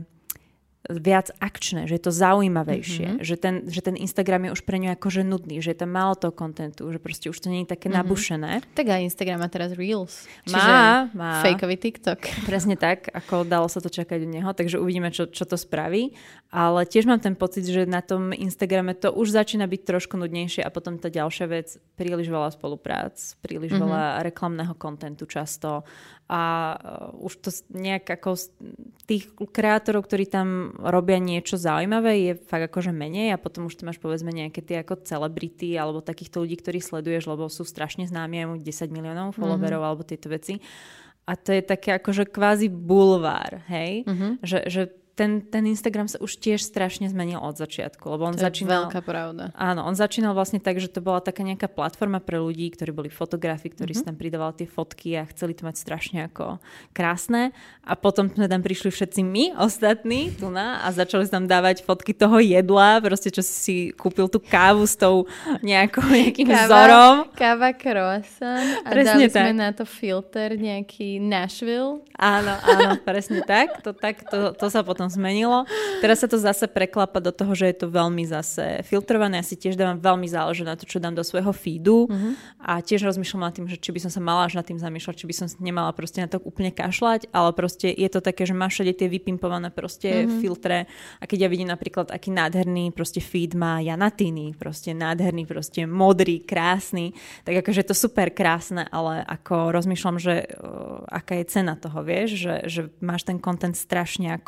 viac akčné, že je to zaujímavejšie, že ten Instagram je už pre ňu akože nudný, že je tam málo toho kontentu, že proste už to nie je také nabušené. Tak aj Instagram má teraz Reels. Má. Fejkový TikTok. Presne tak, ako dalo sa to čakať od neho, takže uvidíme, čo to spraví. Ale tiež mám ten pocit, že na tom Instagrame to už začína byť trošku nudnejšie a potom tá ďalšia vec, príliš veľa spoluprác, príliš veľa reklamného kontentu často a už to nejak ako tých kreatorov, ktorí tam robia niečo zaujímavé, je fakt akože menej a potom už ty máš povedzme nejaké tie ako celebrity alebo takýchto ľudí, ktorých sleduješ, lebo sú strašne známi, aj 10 miliónov followerov alebo tieto veci. A to je také akože kvázi bulvár, hej? Že ten Instagram sa už tiež strašne zmenil od začiatku, lebo on začínal... veľká pravda. Áno, on začínal vlastne tak, že to bola taká nejaká platforma pre ľudí, ktorí boli fotografi, ktorí si tam pridávali tie fotky a chceli to mať strašne ako krásne. A potom sme tam prišli všetci my, ostatní, a začali tam dávať fotky toho jedla, proste čo si kúpil tú kávu s tou nejakým vzorom. Káva croissant a presne dali sme na to filter nejaký Nashville. Áno, presne tak. To sa potom zmenilo. Teraz sa to zase preklapa do toho, že je to veľmi zase filtrované. Ja si tiež dávam veľmi záleží na to, čo dám do svojho feedu a tiež rozmýšľam nad tým, že či by som sa mala až nad tým zamýšľať, či by som nemala proste na to úplne kašľať, ale proste je to také, že máš všade tie vypimpované proste filtre a keď ja vidím napríklad, aký nádherný proste feed má Jana Tiny, proste nádherný, proste modrý, krásny, tak akože je to super krásne, ale ako rozmýšľam, že aká je cena toho, vieš, že máš ten content strašne ako obmedzený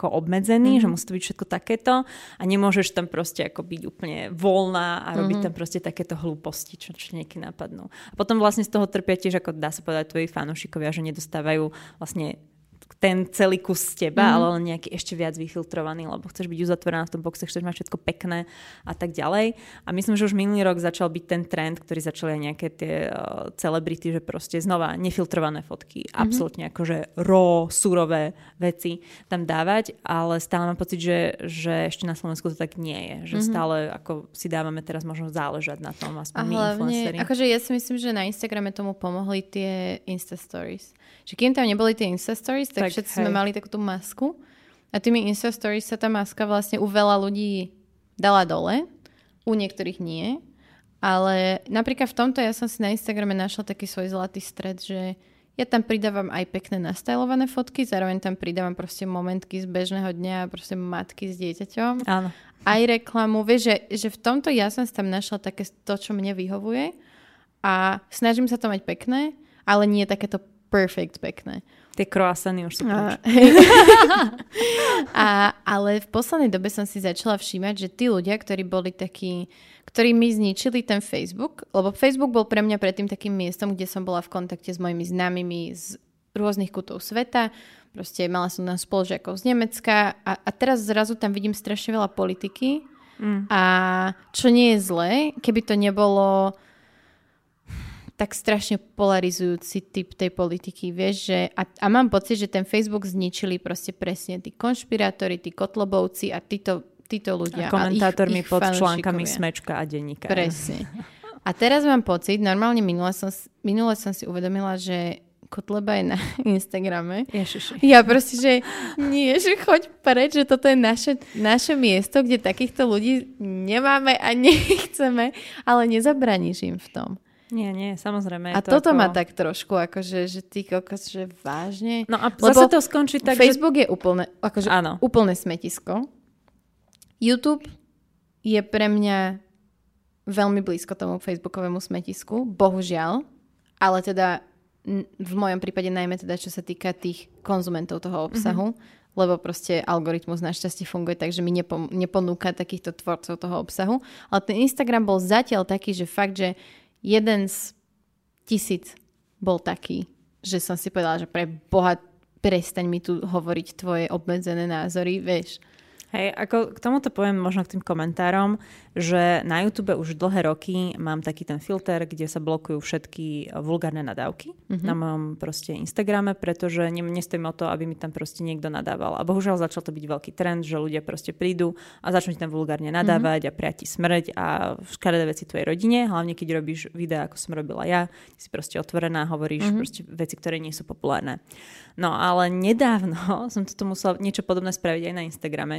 obmedzený, že musí to byť všetko takéto a nemôžeš tam proste ako byť úplne voľná a robiť tam proste takéto hlúposti, čo niekedy napadnú. A potom vlastne z toho trpia tiež, ako dá sa povedať, tvoji fanúšikovia, že nedostávajú vlastne ten celý kus z teba, ale len nejaký ešte viac vyfiltrovaný, lebo chceš byť uzatvorená v tom boxe, chceš mať všetko pekné a tak ďalej. A myslím, že už minulý rok začal byť ten trend, ktorý začali aj nejaké tie celebrity, že proste znova nefiltrované fotky, absolútne akože raw, surové veci tam dávať, ale stále mám pocit, že ešte na Slovensku to tak nie je. Že stále ako si dávame teraz možno záležať na tom, aspoň my influenceri. Akože ja si myslím, že na Instagrame tomu pomohli tie Insta Stories. Že kým tam neboli tie Insta Stories, tak všetci sme mali takúto masku a tými Insta Stories sa tá maska vlastne u veľa ľudí dala dole, u niektorých nie, ale napríklad v tomto ja som si na Instagrame našla taký svoj zlatý stred, že ja tam pridávam aj pekné nastajlované fotky, zároveň tam pridávam proste momentky z bežného dňa, proste matky s dieťaťom. Áno. Aj reklamu. Vieš, že v tomto ja som si tam našla také to, čo mne vyhovuje a snažím sa to mať pekné, ale nie takéto perfect pekné. Tie croissany už sú preč. Ale v poslednej dobe som si začala všímať, že tí ľudia, ktorí boli takí, ktorí mi zničili ten Facebook, lebo Facebook bol pre mňa predtým takým miestom, kde som bola v kontakte s mojimi známymi z rôznych kútov sveta. Proste mala som tam spolužiakov z Nemecka a teraz zrazu tam vidím strašne veľa politiky a čo nie je zlé, keby to nebolo tak strašne polarizujúci typ tej politiky, vieš, že a mám pocit, že ten Facebook zničili proste presne tí konšpirátori, tí kotlobovci a títo ľudia. A komentátormi ich pod článkami Smečka a denníka. Presne. A teraz mám pocit, normálne minule som si uvedomila, že Kotleba je na Instagrame. Ježiši. Ja proste, že nie, že choď preč, že toto je naše miesto, kde takýchto ľudí nemáme a nechceme, ale nezabraníš im v tom. Nie, samozrejme. A toto má tak trošku, akože, že ty kokos, že vážne. No a zase to skončí tak, Facebook je úplné smetisko. YouTube je pre mňa veľmi blízko tomu facebookovému smetisku, bohužiaľ, ale teda v mojom prípade najmä teda, čo sa týka tých konzumentov toho obsahu, lebo proste algoritmus našťastie funguje tak, že mi neponúka takýchto tvorcov toho obsahu. Ale ten Instagram bol zatiaľ taký, že fakt, že 1 z 1000 bol taký, že som si povedala, že pre Boha prestaň mi tu hovoriť tvoje obmedzené názory, vieš. Hej, ako k tomuto poviem možno k tým komentárom, že na YouTube už dlhé roky mám taký ten filter, kde sa blokujú všetky vulgárne nadávky na mojom proste Instagrame, pretože nestojím o to, aby mi tam proste niekto nadával. A bohužiaľ začal to byť veľký trend, že ľudia proste prídu a začnú ti tam vulgárne nadávať a priať ti smrť a škaredé veci tvojej rodine, hlavne keď robíš videá, ako som robila ja, si proste otvorená, hovoríš proste veci, ktoré nie sú populárne. No ale nedávno som toto musela niečo podobné spraviť aj na Instagrame.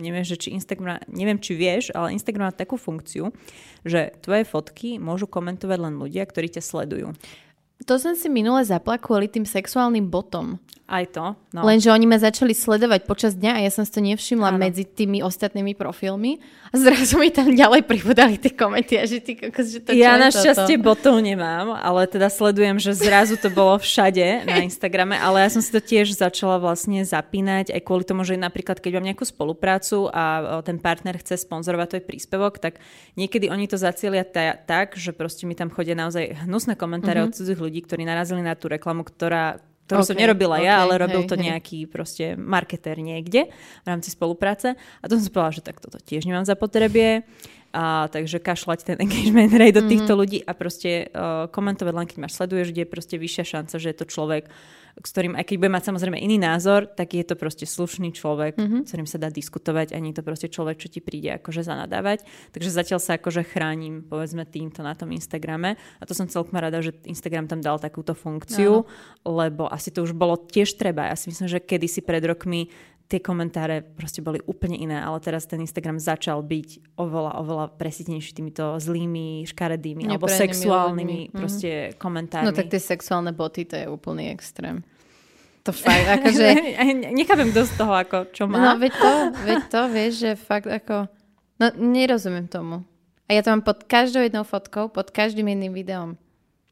Neviem, či vieš, ale Instagram má takú funkciu, že tvoje fotky môžu komentovať len ľudia, ktorí ťa sledujú. To som si minule zapla kvôli tým sexuálnym botom. Aj to. No. Lenže oni ma začali sledovať počas dňa a ja som si to nevšimla medzi tými ostatnými profilmi a zrazu mi tam ďalej pribudali tie komenty a že ty kokos, že to ja našťastie botov nemám, ale teda sledujem, že zrazu to bolo všade na Instagrame, ale ja som si to tiež začala vlastne zapínať aj kvôli tomu, že napríklad keď mám nejakú spoluprácu a ten partner chce sponzorovať tvoj príspevok, tak niekedy oni to zacielia tak, že proste mi tam chodia naozaj hnusné komentáre od cudzích ľudí, ktorí narazili na tú reklamu, ktorú som nerobila ja, ale robil to nejaký proste marketér niekde v rámci spolupráce. A to som si povedala, že tak toto tiež nemám zapotrebie. Takže kašľať ten engagement rate do týchto ľudí a proste komentovať len keď máš sleduješ, kde je proste vyššia šanca, že je to človek, s ktorým, aj keď bude mať samozrejme iný názor, tak je to proste slušný človek, s ktorým sa dá diskutovať a nie je to proste človek, čo ti príde akože zanadávať. Takže zatiaľ sa akože chránim, povedzme, týmto na tom Instagrame a to som celkom rada, že Instagram tam dal takúto funkciu, lebo asi to už bolo tiež treba. Ja si myslím, že kedysi pred rokmi tie komentáre proste boli úplne iné, ale teraz ten Instagram začal byť oveľa presítenejší týmito zlými, škaredými alebo sexuálnymi proste komentármi. No tak tie sexuálne boty, to je úplný extrém. To fakt, akože... Nechápem dosť toho, ako čo má. No veď to, vieš, že fakt ako... No nerozumiem tomu. A ja to mám pod každou jednou fotkou, pod každým jedným videom.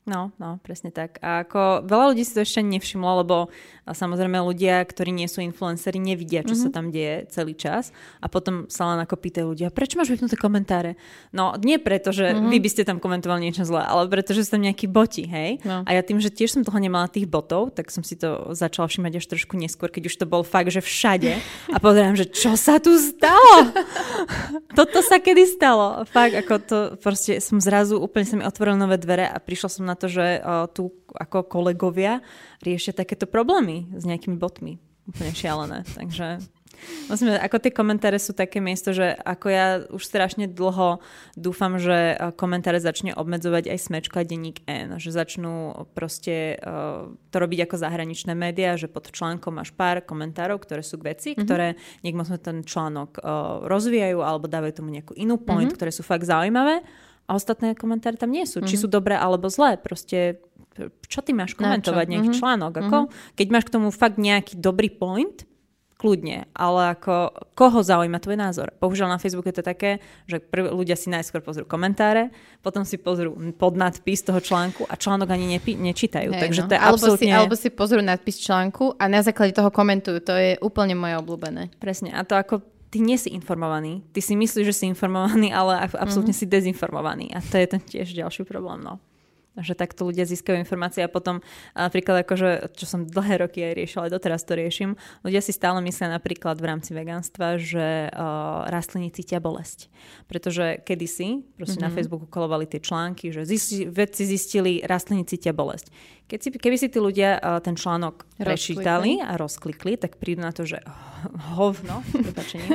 No, presne tak. A ako veľa ľudí si to ešte nevšimlo, lebo samozrejme ľudia, ktorí nie sú influenceri, nevidia, čo sa tam deje celý čas a potom sa len ako pýtajú ľudia, prečo máš vypnuté komentáre? No, nie preto, že vy by ste tam komentovali niečo zlé, ale preto, že sú tam nejakí boti, hej? No. A ja tým, že tiež som toho nemala tých botov, tak som si to začala všímať až trošku neskôr, keď už to bol fakt, že všade. A pozerám, že čo sa tu stalo? Toto sa kedy stalo? Fakt, ako to proste som zrazu, úplne sa mi otvorili nové dvere a prišla som na to, že tu ako kolegovia riešia takéto problémy s nejakými botmi. Úplne šialené. Takže vlastne, ako tie komentáre sú také miesto, že ako ja už strašne dlho dúfam, že komentáre začne obmedzovať aj Smečko a denník N. Že začnú proste to robiť ako zahraničné médiá, že pod článkom máš pár komentárov, ktoré sú k veci, ktoré niekto ten článok rozvíjajú alebo dávajú tomu nejakú inú point, ktoré sú fakt zaujímavé. A ostatné komentáre tam nie sú. Či sú dobré alebo zlé. Proste, čo ty máš komentovať? Nejaký článok? Ako? Keď máš k tomu fakt nejaký dobrý point, kľudne. Ale ako, koho zaujíma tvoj názor? Bohužiaľ na Facebooku je to také, že ľudia si najskôr pozrú komentáre, potom si pozrú podnadpis toho článku a článok ani nečítajú. Hej, takže to je absolútne... Alebo si pozrú nadpis článku a na základe toho komentujú. To je úplne moje obľúbené. Presne. A to ako... Ty nie si informovaný. Ty si myslíš, že si informovaný, ale absolútne si dezinformovaný. A to je ten tiež ďalší problém. No. Že takto ľudia získajú informácie a potom napríklad akože, čo som dlhé roky aj riešila, aj doteraz to riešim, ľudia si stále myslia napríklad v rámci veganstva, že rastliny cítia bolesť. Pretože kedysi proste na Facebooku kolovali tie články, že vedci zistili, rastliny cítia bolesť. Keby si tí ľudia ten článok prečítali a rozklikli, tak prídu na to, že hovno, prepáčenie,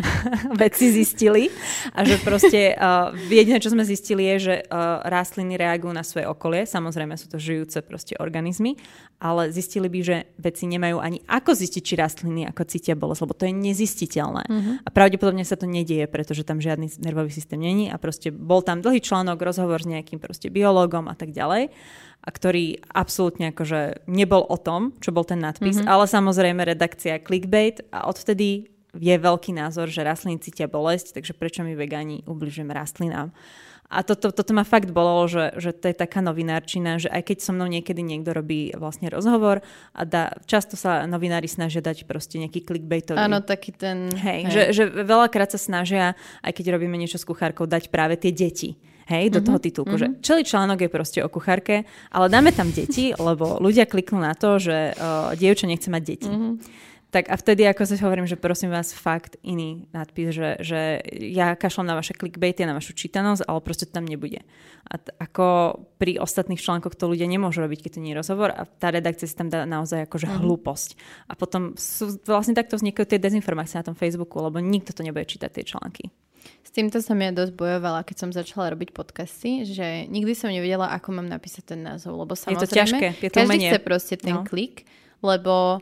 vedci zistili a že proste jediné, čo sme zistili je, že rastliny reagujú na svoje okolie, samozrejme sú to žijúce proste organizmy, ale zistili by, že vedci nemajú ani ako zistiť, či rastliny ako cítia bolesť, lebo to je nezistiteľné. A pravdepodobne sa to nedieje, pretože tam žiadny nervový systém není a proste bol tam dlhý článok, rozhovor s nejakým proste biológom a tak ďalej, a ktorý absolútne akože nebol o tom, čo bol ten nadpis, ale samozrejme redakcia clickbait a odvtedy je veľký názor, že rastliny cítia bolesť, takže prečo my vegáni ubližujeme rastlinám. A toto ma fakt bolelo, že to je taká novinárčina, že aj keď so mnou niekedy niekto robí vlastne rozhovor a často sa novinári snažia dať proste nejaký clickbaitový. Áno, taký ten... Hej. Že veľakrát sa snažia, aj keď robíme niečo s kuchárkou, dať práve tie deti. Hej, do toho titulku, že celý článok je proste o kuchárke, ale dáme tam deti, lebo ľudia kliknú na to, že dievča nechce mať deti. Tak a vtedy ako sa hovorím, že prosím vás fakt iný nadpis, že ja kašľam na vaše clickbaity a na vašu čítanosť, ale proste to tam nebude. A ako pri ostatných článkoch to ľudia nemôžu robiť, keď to nie je rozhovor a tá redakcia si tam dá naozaj akože hlúposť. A potom vlastne takto vznikajú tie dezinformácie na tom Facebooku, lebo nikto to nebude čítať tie články. S týmto som ja dosť bojovala, keď som začala robiť podcasty, že nikdy som nevedela, ako mám napísať ten názov, lebo samozrejme je to ťažké, je to každý chce proste ten klik, lebo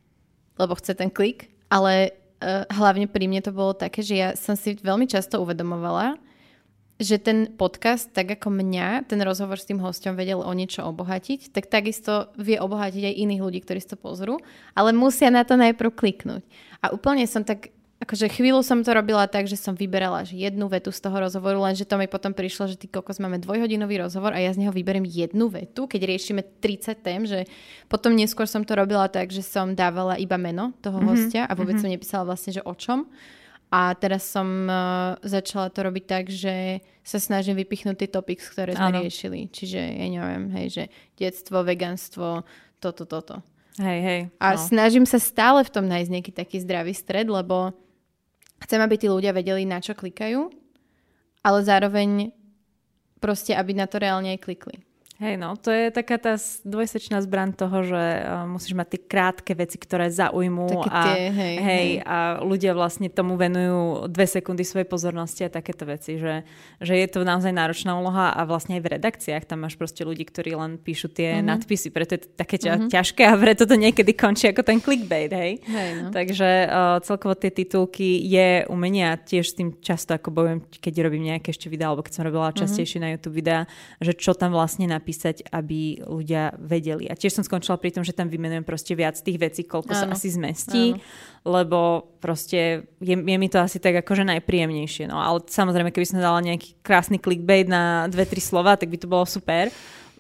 chce ten klik, ale hlavne pri mne to bolo také, že ja som si veľmi často uvedomovala, že ten podcast, tak ako mňa, ten rozhovor s tým hosťom vedel o niečo obohatiť, tak takisto vie obohatiť aj iných ľudí, ktorí si to pozrú, ale musia na to najprv kliknúť. A úplne som tak akože chvíľu som to robila tak, že som vyberala že jednu vetu z toho rozhovoru, lenže to mi potom prišlo, že ty kokos, máme 2-hodinový rozhovor a ja z neho vyberiem jednu vetu, keď riešime 30 tém, že potom neskôr som to robila tak, že som dávala iba meno toho hostia a vôbec som nepísala vlastne, že o čom. A teraz som začala to robiť tak, že sa snažím vypichnúť tie topics, ktoré sme riešili. Čiže ja neviem, hej, že detstvo, veganstvo, toto. Hej. A snažím sa stále v tom nájsť nejaký taký zdravý stred, lebo chcem, aby tí ľudia vedeli, na čo klikajú, ale zároveň proste, aby na to reálne aj klikli. Hej, no, to je taká tá dvojsečná zbraň toho, že musíš mať tie krátke veci, ktoré zaujmú a ľudia vlastne tomu venujú 2 sekundy svojej pozornosti a takéto veci, že je to naozaj náročná úloha a vlastne aj v redakciách tam máš proste ľudí, ktorí len píšu tie nadpisy, preto je to také ťažké a preto to niekedy končí ako ten clickbait, hej. No. Takže celkovo tie titulky je umenie a tiež s tým často ako bojujem, keď robím nejaké ešte videá, alebo keď som robila častejšie na YouTube videá, že čo tam vlastne napísať, aby ľudia vedeli. A tiež som skončila pri tom, že tam vymenujem proste viac tých vecí, koľko sa asi zmestí, lebo proste je mi to asi tak akože najpríjemnejšie. No, ale samozrejme, keby som dala nejaký krásny clickbait na 2-3 slova, tak by to bolo super.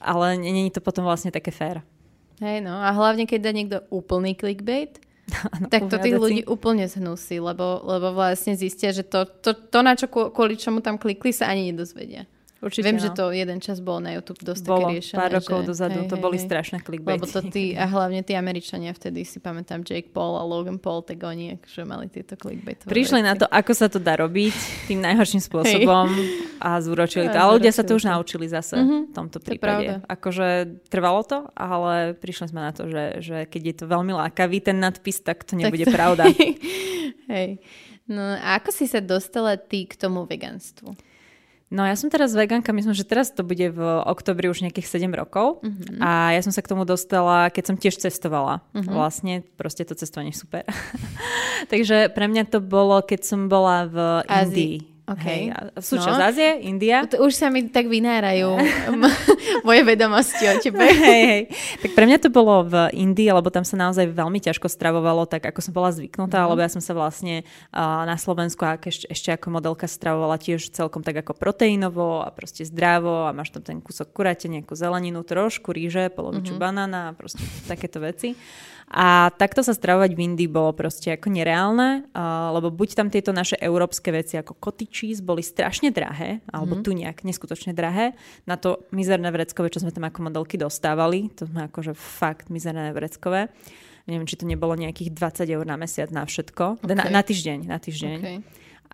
ale nie je to potom vlastne také fér. Hej, no a hlavne, keď dá niekto úplný clickbait, ano, tak to tých ľudí úplne zhnusí, lebo vlastne zistia, že to na čo, kvôli čomu tam klikli, sa ani nedozvedia. Určite, viem, že to jeden čas bolo na YouTube dosť také riešené. Pár rokov dozadu, to boli strašné clickbaity. Lebo to a hlavne tí Američania vtedy, si pamätám, Jake Paul a Logan Paul, tak oni akože mali tieto clickbaitové prišli veci. Na to, ako sa to dá robiť tým najhorším spôsobom a zúročili to. Ale ľudia sa to už naučili zase v tomto prípade. Akože trvalo to, ale prišli sme na to, že keď je to veľmi lákavý ten nadpis, tak to nebude pravda. Hej. No a ako si sa dostala ty k tomu veganstvu? No ja som teraz vegánka, myslím, že teraz to bude v októbri už nejakých 7 rokov a ja som sa k tomu dostala, keď som tiež cestovala. Vlastne proste to cestovanie je super. Takže pre mňa to bolo, keď som bola v Indii. Okay. Súčasť Ázie, India. Už sa mi tak vynárajú moje vedomosti o tebe. Hej. Tak pre mňa to bolo v Indii, lebo tam sa naozaj veľmi ťažko stravovalo, tak ako som bola zvyknutá, lebo ja som sa vlastne na Slovensku ešte ako modelka stravovala tiež celkom tak ako proteínovo a proste zdravo a máš tam ten kúsok kurate, nejakú zeleninu, trošku ríže, poloviču banána a proste takéto veci. A takto sa stravovať v Indii bolo proste ako nereálne, lebo buď tam tieto naše európske veci ako cottage cheese boli strašne drahé, alebo tuniak neskutočne drahé. Na to mizerné vreckové, čo sme tam ako modelky dostávali, to sme akože fakt mizerné vreckové. Neviem, či to nebolo nejakých 20 eur na mesiac na všetko. Okay. Na týždeň. Okay.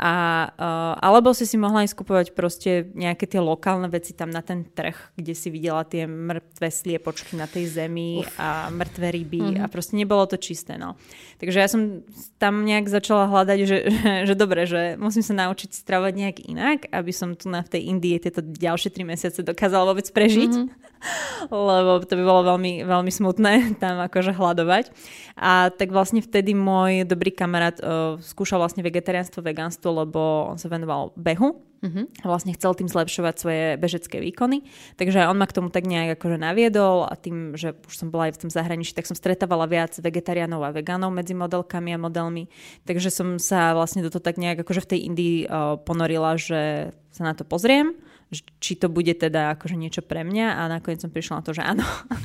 Alebo si mohla ísť kupovať proste nejaké tie lokálne veci tam na ten trh, kde si videla tie mŕtve sliepočky na tej zemi a mŕtve ryby a proste nebolo to čisté. No. Takže ja som tam nejak začala hľadať, že dobre, že musím sa naučiť stravovať nejak inak, aby som tu v tej Indii tieto ďalšie 3 mesiace dokázala vôbec prežiť. Lebo to by bolo veľmi, veľmi smutné tam akože hľadovať. A tak vlastne vtedy môj dobrý kamarát skúšal vlastne vegetariánstvo, vegánstvo, lebo on sa venoval behu. A vlastne chcel tým zlepšovať svoje bežecké výkony. Takže on ma k tomu tak nejak akože naviedol a tým, že už som bola aj v tom zahraničí, tak som stretávala viac vegetariánov a vegánov medzi modelkami a modelmi. Takže som sa vlastne do toho tak nejak akože v tej Indii ponorila, že sa na to pozriem, či to bude teda akože niečo pre mňa a nakoniec som prišla na to, že áno.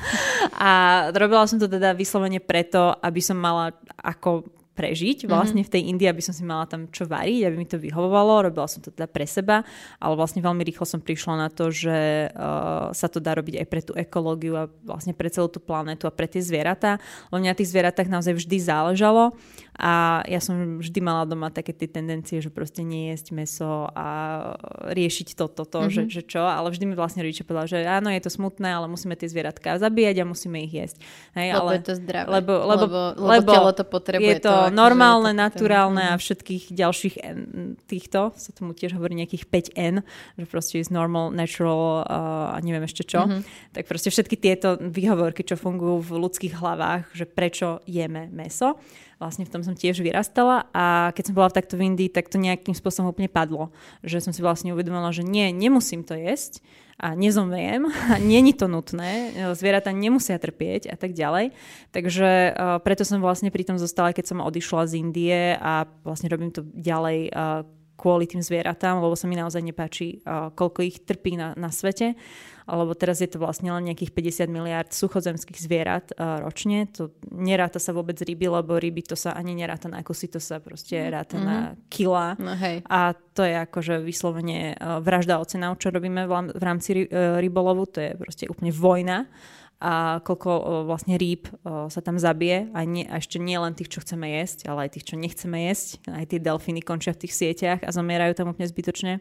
A robila som to teda vyslovene preto, aby som mala ako prežiť vlastne v tej Indii, aby som si mala tam čo variť, aby mi to vyhovovalo. Robila som to teda pre seba, ale vlastne veľmi rýchlo som prišla na to, že sa to dá robiť aj pre tú ekológiu a vlastne pre celú tú planetu a pre tie zvieratá. Lebo mňa na tých zvieratách naozaj vždy záležalo a ja som vždy mala doma také tie tendencie, že proste nie jesť mäso a riešiť toto, že čo, ale vždy mi vlastne rodičia povedali, že áno, je to smutné, ale musíme tie zvieratka zabíjať a musíme ich jesť. Hej, lebo je to zdravé. Lebo telo to potrebuje. Je to normálne, naturálne a všetkých ďalších týchto, sa tomu tiež hovorí nejakých 5N, že proste is normal, natural a neviem ešte čo. Tak proste všetky tieto výhovorky, čo fungujú v ľudských hlavách, že prečo jeme mäso. Vlastne v tom som tiež vyrastala a keď som bola takto v Indii, tak to nejakým spôsobom úplne padlo. Že som si vlastne uvedomila, že nemusím to jesť a nezomriem, nie je to nutné, zvieratá nemusia trpieť a tak ďalej. Takže preto som vlastne pri tom zostala, keď som odišla z Indie a vlastne robím to ďalej kvôli tým zvieratám, lebo sa mi naozaj nepáči, koľko ich trpí na svete. Lebo teraz je to vlastne len nejakých 50 miliárd suchozemských zvierat ročne. To neráta sa vôbec ryby, lebo ryby to sa ani neráta na kusy, to sa proste ráta na kilá. No hej. A to je akože vyslovene vražda ocenov, čo robíme v rámci rybolovu. To je proste úplne vojna. A koľko vlastne rýb sa tam zabije. A ešte nie len tých, čo chceme jesť, ale aj tých, čo nechceme jesť. Aj tie delfíny končia v tých sieťach a zomierajú tam úplne zbytočne.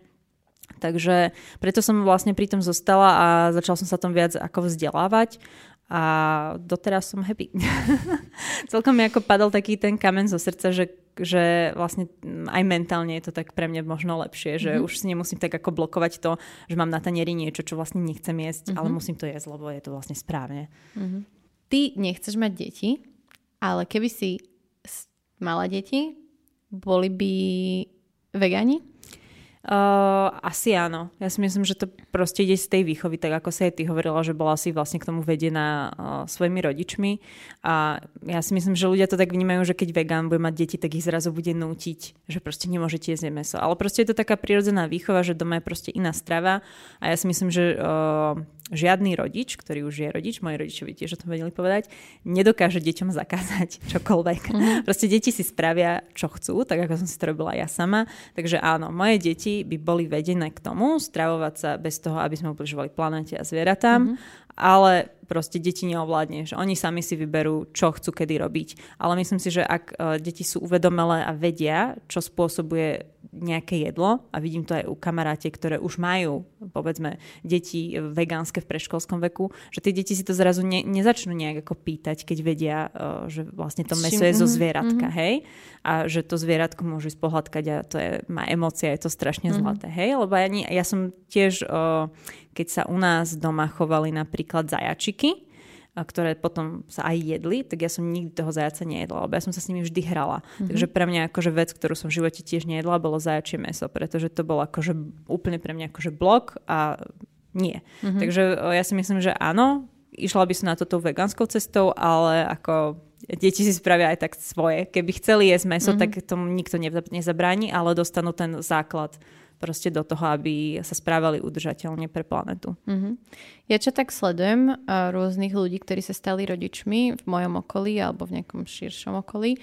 Takže preto som vlastne pri tom zostala a začala som sa tom viac ako vzdelávať a doteraz som happy. Celkom mi ako padol taký ten kameň zo srdca, že vlastne aj mentálne je to tak pre mňa možno lepšie, že už si nemusím tak ako blokovať to, že mám na tanieri niečo, čo vlastne nechcem jesť, ale musím to jesť, lebo je to vlastne správne. Ty nechceš mať deti, ale keby si mala deti, boli by vegáni? Asi áno. Ja si myslím, že to proste ide z tej výchovy, tak ako sa aj ty hovorila, že bola si vlastne k tomu vedená svojimi rodičmi. A ja si myslím, že ľudia to tak vnímajú, že keď vegán bude mať deti, tak ich zrazu bude nútiť, že proste nemôžete jesť mäso. Ale proste je to taká prirodzená výchova, že doma je proste iná strava. A ja si myslím, že žiadny rodič, ktorý už je rodič, moji rodičovi tiež o tom vedeli povedať, nedokáže deťom zakázať čokoľvek. Proste deti si spravia, čo chcú, tak ako som si to robila ja sama. Takže áno, moje deti by boli vedené k tomu stravovať sa bez toho, aby sme ubližovali planete a zvieratám, ale proste deti neovládneš. Oni sami si vyberú, čo chcú kedy robiť. Ale myslím si, že ak deti sú uvedomelé a vedia, čo spôsobuje nejaké jedlo, a vidím to aj u kamarátiek, ktoré už majú, povedzme, deti vegánske v predškolskom veku, že tie deti si to zrazu nezačnú nejak ako pýtať, keď vedia, že vlastne to mäso je zo zvieratka, hej? A že to zvieratko môžu spohľadkať a to má emócia, je to strašne zlaté, hej? Lebo ja som tiež, keď sa u nás doma chovali napríklad zajačiky, ktoré potom sa aj jedli, tak ja som nikdy toho zajaca nejedla, lebo ja som sa s nimi vždy hrala. Takže pre mňa akože vec, ktorú som v živote tiež nejedla, bolo zajačie mäso, pretože to bolo akože úplne pre mňa akože blok a nie. Takže ja si myslím, že áno, išla by som na to tou vegánskou cestou, ale ako deti si spravia aj tak svoje. Keby chceli jesť mäso, tak tomu nikto nezabráni, ale dostanú ten základ proste do toho, aby sa správali udržateľne pre planetu. Ja čo tak sledujem rôznych ľudí, ktorí sa stali rodičmi v mojom okolí alebo v nejakom širšom okolí.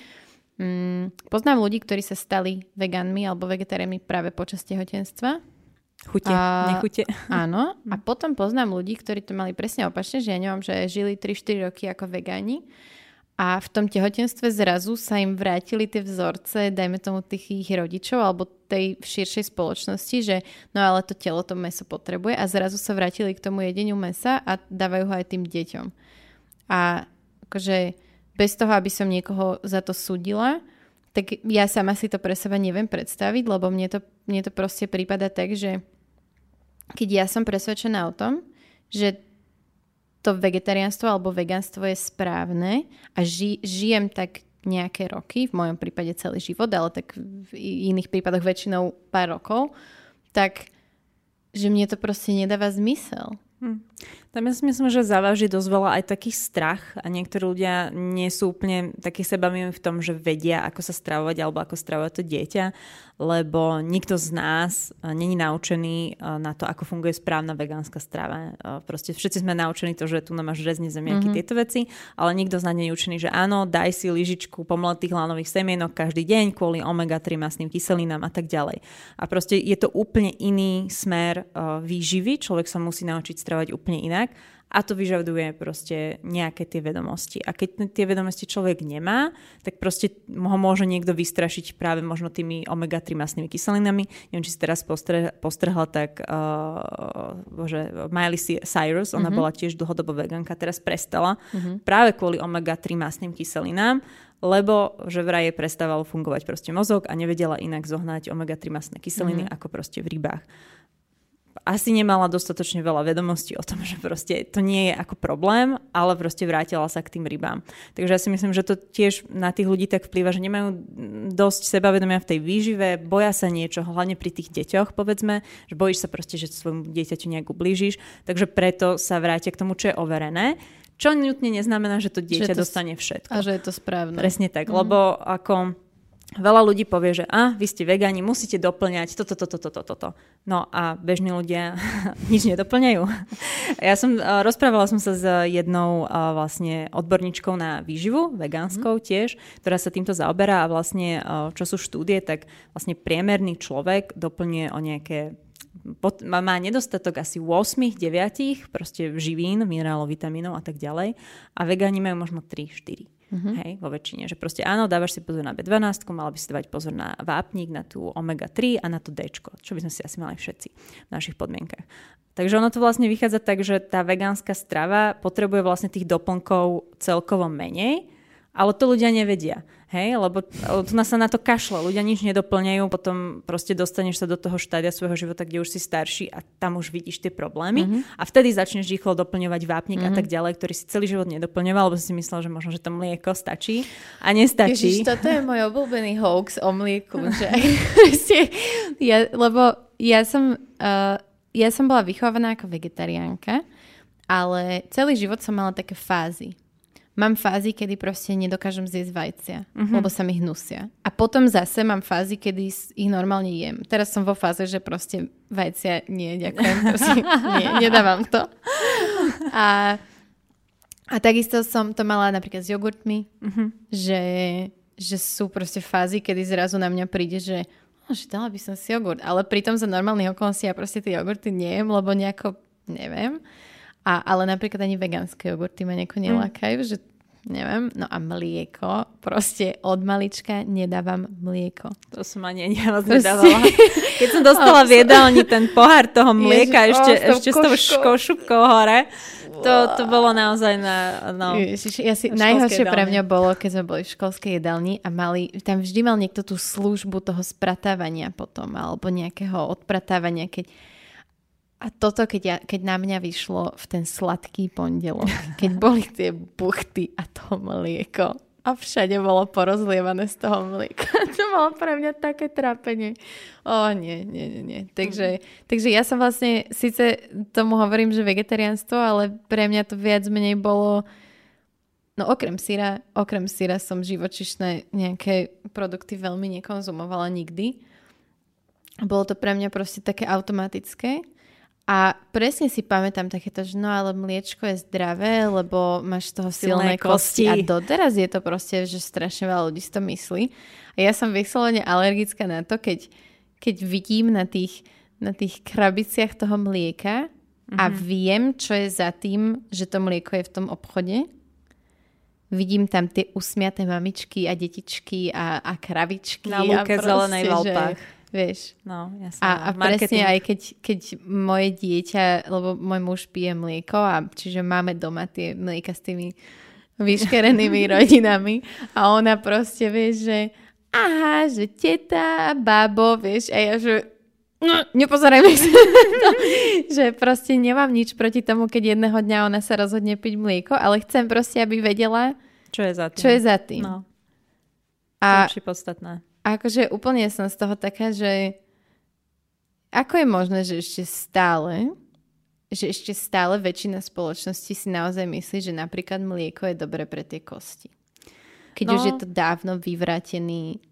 Poznám ľudí, ktorí sa stali vegánmi alebo vegetariánmi práve počas tehotenstva. Chute, nechute. Áno. A potom poznám ľudí, ktorí to mali presne opačne, že ja neviem, že žili 3-4 roky ako vegáni. A v tom tehotenstve zrazu sa im vrátili tie vzorce, dajme tomu tých ich rodičov alebo tej širšej spoločnosti, že no ale to telo to mäso potrebuje a zrazu sa vrátili k tomu jedeniu mäsa a dávajú ho aj tým deťom. A akože bez toho, aby som niekoho za to súdila, tak ja sama si to pre seba neviem predstaviť, lebo mne to proste prípada tak, že keď ja som presvedčená o tom, že to vegetariánstvo alebo vegánstvo je správne a žijem tak nejaké roky, v mojom prípade celý život, ale tak v iných prípadoch väčšinou pár rokov, tak že mne to proste nedáva zmysel. Tam ja si myslím, že zaváži dosť veľa aj taký strach a niektorí ľudia nie sú úplne takí sebamilí v tom, že vedia, ako sa stravovať alebo ako stravovať to dieťa, lebo nikto z nás není naučený na to, ako funguje správna vegánska strava. Proste všetci sme naučení to, že tu máš rezne zemiaky, tieto veci, ale nikto z nás nie je učený, že áno, daj si lyžičku pomletých lanových semienok každý deň kvôli omega-3 masným kyselinám a tak ďalej. A proste je to úplne iný smer výživy, človek sa musí naučiť stravovať úplne inak. A to vyžaduje proste nejaké tie vedomosti. A keď tie vedomosti človek nemá, tak proste ho môže niekto vystrašiť práve možno tými omega-3 masnými kyselinami. Neviem, či si teraz postrhla, tak Miley Cyrus, ona bola tiež dlhodobo vegánka, teraz prestala práve kvôli omega-3 masným kyselinám, lebo že vraj prestával fungovať proste mozog a nevedela inak zohnať omega-3 masné kyseliny ako proste v rybách. Asi nemala dostatočne veľa vedomostí o tom, že proste to nie je ako problém, ale proste vrátila sa k tým rybám. Takže ja si myslím, že to tiež na tých ľudí tak vplýva, že nemajú dosť sebavedomia v tej výžive, boja sa niečo, hlavne pri tých deťoch, povedzme, že bojíš sa proste, že svojmu dieťaťu nejak ublížiš, takže preto sa vrátia k tomu, čo je overené. Čo nutne neznamená, že to dieťa dostane všetko. A že je to správne. Presne tak, lebo ako veľa ľudí povie, že vy ste vegáni, musíte doplňať toto. No a bežní ľudia nič nedoplňajú. Rozprávala som sa s jednou vlastne odborníčkou na výživu, vegánskou tiež, ktorá sa týmto zaoberá a vlastne čo sú štúdie, tak vlastne priemerný človek doplňuje o nejaké má nedostatok asi 8-9 proste živín, minerálov, vitamínov a tak ďalej a vegáni majú možno 3-4. Hej, vo väčšine, že proste áno, dávaš si pozor na B12, mala by si dávať pozor na vápnik, na tú omega-3 a na to Dčko, čo by sme si asi mali všetci v našich podmienkach. Takže ono to vlastne vychádza tak, že tá vegánska strava potrebuje vlastne tých doplnkov celkovo menej, ale to ľudia nevedia. Hej, lebo tu nás sa na to kašle. Ľudia nič nedoplňajú, potom proste dostaneš sa do toho štádia svojho života, kde už si starší a tam už vidíš tie problémy a vtedy začneš rýchlo doplňovať vápnik a tak ďalej, ktorý si celý život nedoplňoval, lebo si myslel, že možno, že to mlieko stačí a nestačí. Ježiš, toto je môj obľúbený hoax o mlieku. Že lebo Ja som bola vychovaná ako vegetariánka, ale celý život som mala také fázy. Mám fázy, kedy proste nedokážem zjesť vajcia, lebo sa mi hnusia. A potom zase mám fázy, kedy ich normálne jem. Teraz som vo fáze, že proste vajcia nie, ďakujem. Prosím, nie, nedávam to. A takisto som to mala napríklad s jogurtmi, že sú proste fázy, kedy zrazu na mňa príde, že dala by som si jogurt. Ale pritom za normálnych okolností ja proste tie jogurty nejem, lebo nejako, neviem. Ale napríklad ani vegánske jogurty ma nejako nelákajú, že neviem. No a mlieko, proste od malička nedávam mlieko. To som ani moc nedávala. Keď som dostala v jedálni ten pohár toho mlieka ešte s tou šupkou hore, to bolo naozaj najhoršie pre mňa bolo, keď sme boli v školskej jedálni a tam vždy mal niekto tú službu toho spratávania potom, alebo nejakého odpratávania, a toto, keď na mňa vyšlo v ten sladký pondelok, keď boli tie buchty a to mlieko a všade bolo porozlievané z toho mlieka. To bolo pre mňa také trápenie. Nie. Takže ja som vlastne, síce tomu hovorím, že vegetariánstvo, ale pre mňa to viac menej bolo, no okrem syra som živočíšne nejaké produkty veľmi nekonzumovala nikdy. Bolo to pre mňa proste také automatické. A presne si pamätám takéto, že no ale mliečko je zdravé, lebo máš z toho silné kosti. A doteraz je to proste, že strašne veľa ľudí si to myslí. A ja som vyslovene alergická na to, keď vidím na tých krabiciach toho mlieka a viem, čo je za tým, že to mlieko je v tom obchode. Vidím tam tie usmiaté mamičky a detičky a kravičky. Na lúke zelenej v Alpách. Vieš. No, jasne. A presne aj keď moje dieťa, lebo môj muž pije mlieko a čiže máme doma tie mlieka s tými vyškerenými rodinami a ona proste vieš, že aha, že teta, bábo, vieš, a ja, že nepozerajme sa že proste nemám nič proti tomu, keď jedného dňa ona sa rozhodne piť mlieko, ale chcem proste, aby vedela, čo je za tým. No. A to je podstatné. A akože úplne som z toho taká, že ako je možné, že ešte stále väčšina spoločnosti si naozaj myslí, že napríklad mlieko je dobre pre tie kosti. Keď už je to dávno vyvrátená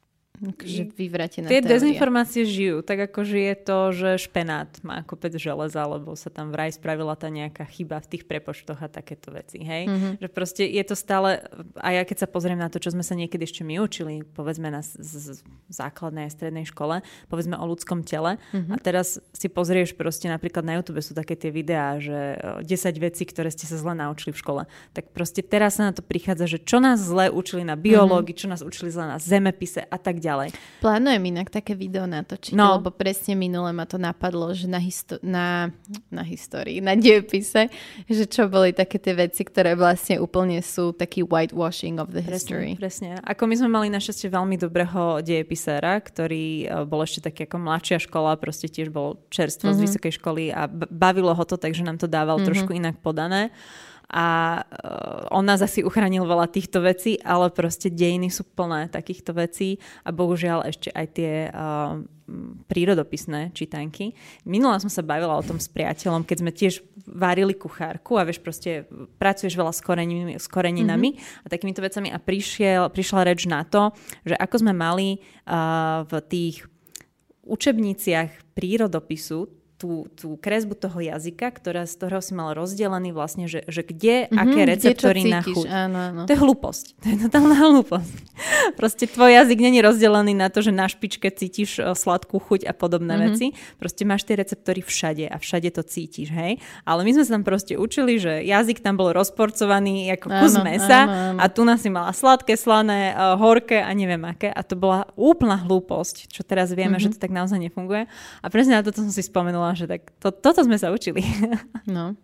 tie teória. Dezinformácie žijú, tak ako žije to, že špenát má kopec železa, lebo sa tam vraj spravila tá nejaká chyba v tých prepočtoch a takéto veci, hej? Že proste je to stále, a ja keď sa pozriem na to, čo sme sa niekedy ešte my učili, povedzme na základnej a strednej škole, povedzme o ľudskom tele, a teraz si pozrieš proste napríklad na YouTube sú také tie videá, že 10 vecí, ktoré ste sa zle naučili v škole, tak proste teraz sa na to prichádza, že čo nás zle učili na biológii, čo nás učili zle na zemepise a tak ďalej. Plánujem inak také video natočiť, lebo presne minule ma to napadlo, že na histórii, na dejepise, že čo boli také tie veci, ktoré vlastne úplne sú taký whitewashing of the history. Presne. Ako my sme mali našťastie veľmi dobrého dejepisára, ktorý bol ešte taký ako mladšia škola, proste tiež bol čerstvo z vysokej školy a bavilo ho to, takže nám to dával trošku inak podané. A on nás asi uchránil veľa týchto vecí, ale proste dejiny sú plné takýchto vecí a bohužiaľ ešte aj tie prírodopisné čítanky. Minula som sa bavila o tom s priateľom, keď sme tiež varili kuchárku a vieš, proste pracuješ veľa s koreninami a takýmito vecami a prišla reč na to, že ako sme mali v tých učebniciach prírodopisu tú kresbu toho jazyka, z ktorého si mal rozdelený vlastne, že kde, aké receptory na chuť. Áno. To je hlúposť. To je totálna hlúposť. Proste tvoj jazyk není rozdelený na to, že na špičke cítiš sladkú chuť a podobné veci. Proste máš tie receptory všade a všade to cítiš, hej? Ale my sme sa tam proste učili, že jazyk tam bol rozporcovaný ako kus mesa a tu nás si mala sladké, slané, horké a neviem aké. A to bola úplná hlúposť, čo teraz vieme, že to tak naozaj nefunguje. A presne na toto som si spomenula, že tak toto sme sa učili. No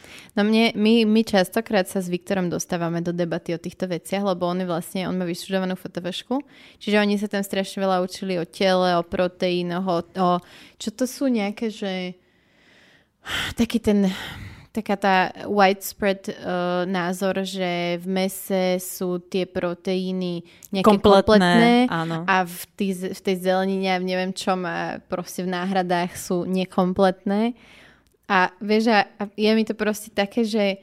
my častokrát sa s Viktorom dostávame do debaty o týchto veciach, lebo on má vyštudovanú fotovešku, čiže oni sa tam strašne veľa učili o tele, o proteínoch, o čo to sú nejaké, že taký ten taká tá widespread názor, že v mese sú tie proteíny nejaké kompletné a v tej zelenine a v neviem čom a proste v náhradách sú nekompletné. A vieš, a je mi to proste také, že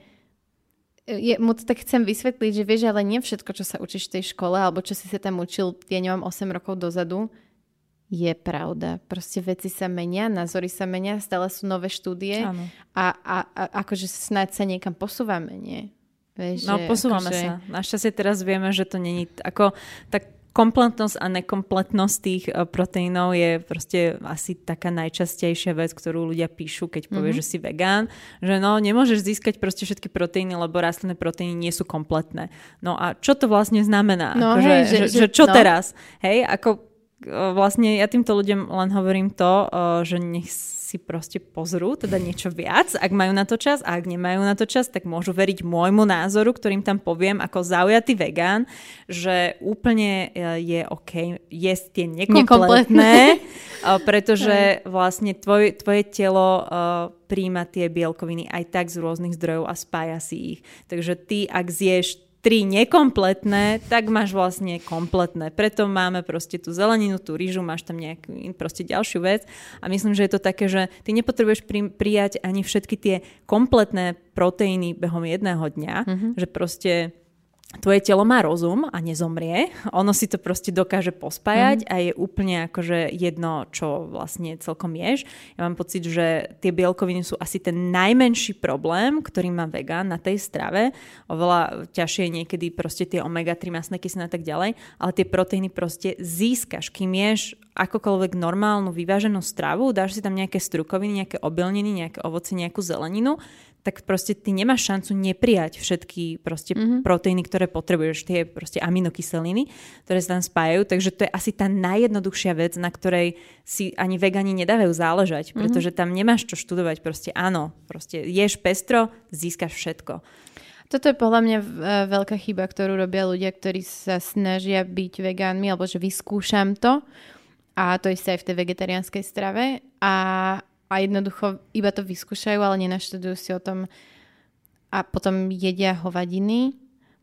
mu to tak chcem vysvetliť, že vieš, ale nie všetko, čo sa učíš v tej škole alebo čo si sa tam učil, ja neviem, 8 rokov dozadu, je pravda. Proste veci sa menia, názory sa menia, stále sú nové štúdie a akože snáď sa niekam posúvame, nie? Vieš, no posúvame sa. Našťastie teraz vieme, že to není ako tak kompletnosť a nekompletnosť tých proteínov je proste asi taká najčastejšia vec, ktorú ľudia píšu, keď povie, že si vegán, že no nemôžeš získať proste všetky proteíny, lebo rastlinné proteíny nie sú kompletné. No a čo to vlastne znamená? No, hej, že čo teraz? Hej, ako vlastne ja týmto ľuďom len hovorím to, že nech si proste pozrú teda niečo viac, ak majú na to čas, a ak nemajú na to čas, tak môžu veriť môjmu názoru, ktorým tam poviem ako zaujatý vegán, že úplne je OK jesť tie nekompletné, pretože vlastne tvoje telo príjma tie bielkoviny aj tak z rôznych zdrojov a spája si ich. Takže ty, ak zješ 3 nekompletné, tak máš vlastne kompletné. Preto máme proste tú zeleninu, tú rýžu, máš tam nejakú proste ďalšiu vec. A myslím, že je to také, že ty nepotrebuješ prijať ani všetky tie kompletné proteíny behom jedného dňa, že proste tvoje telo má rozum a nezomrie. Ono si to proste dokáže pospájať a je úplne akože jedno, čo vlastne celkom ješ. Ja mám pocit, že tie bielkoviny sú asi ten najmenší problém, ktorý má vegán na tej strave. Oveľa ťažšie je niekedy proste tie omega-3 masné kyseliny a tak ďalej, ale tie proteíny proste získaš, kým ješ akokoľvek normálnu vyváženú stravu, dáš si tam nejaké strukoviny, nejaké obilniny, nejaké ovoce, nejakú zeleninu, tak proste ty nemáš šancu neprijať všetky proste proteíny, ktoré potrebuješ, tie proste aminokyseliny, ktoré sa tam spájajú, takže to je asi tá najjednoduchšia vec, na ktorej si ani vegani nedávajú záležať, pretože tam nemáš čo študovať, proste áno, proste ješ pestro, získaš všetko. Toto je podľa mňa veľká chyba, ktorú robia ľudia, ktorí sa snažia byť vegánmi, alebo že vyskúšam to, a to isté aj v tej vegetariánskej strave a jednoducho iba to vyskúšajú, ale nenaštudujú si o tom a potom jedia hovadiny.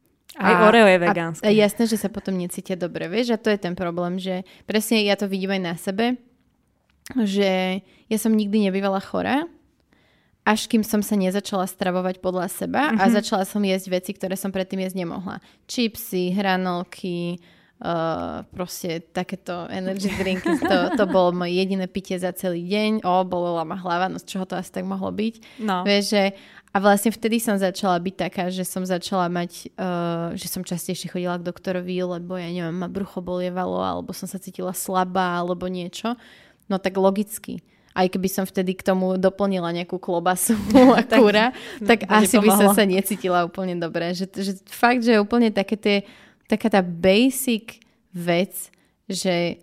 Aj Oreo je vegánske. A jasné, že sa potom necítia dobre, vieš? A to je ten problém, že presne ja to vidím aj na sebe, že ja som nikdy nebývala chorá, až kým som sa nezačala stravovať podľa seba a začala som jesť veci, ktoré som predtým jesť nemohla. Čipsy, hranolky, proste takéto energy drinky, to bolo moje jediné pitie za celý deň. Bolela ma hlava, no z čoho to asi tak mohlo byť. No. Vieš, že a vlastne vtedy som začala byť taká, že som začala mať, že som častejšie chodila k doktorovi, lebo ja neviem, ma brucho bolievalo, alebo som sa cítila slabá, alebo niečo. No tak logicky. Aj keby som vtedy k tomu doplnila nejakú klobasu a kúra, tak asi by som sa necítila úplne dobre. Že fakt, že úplne taká tá basic vec, že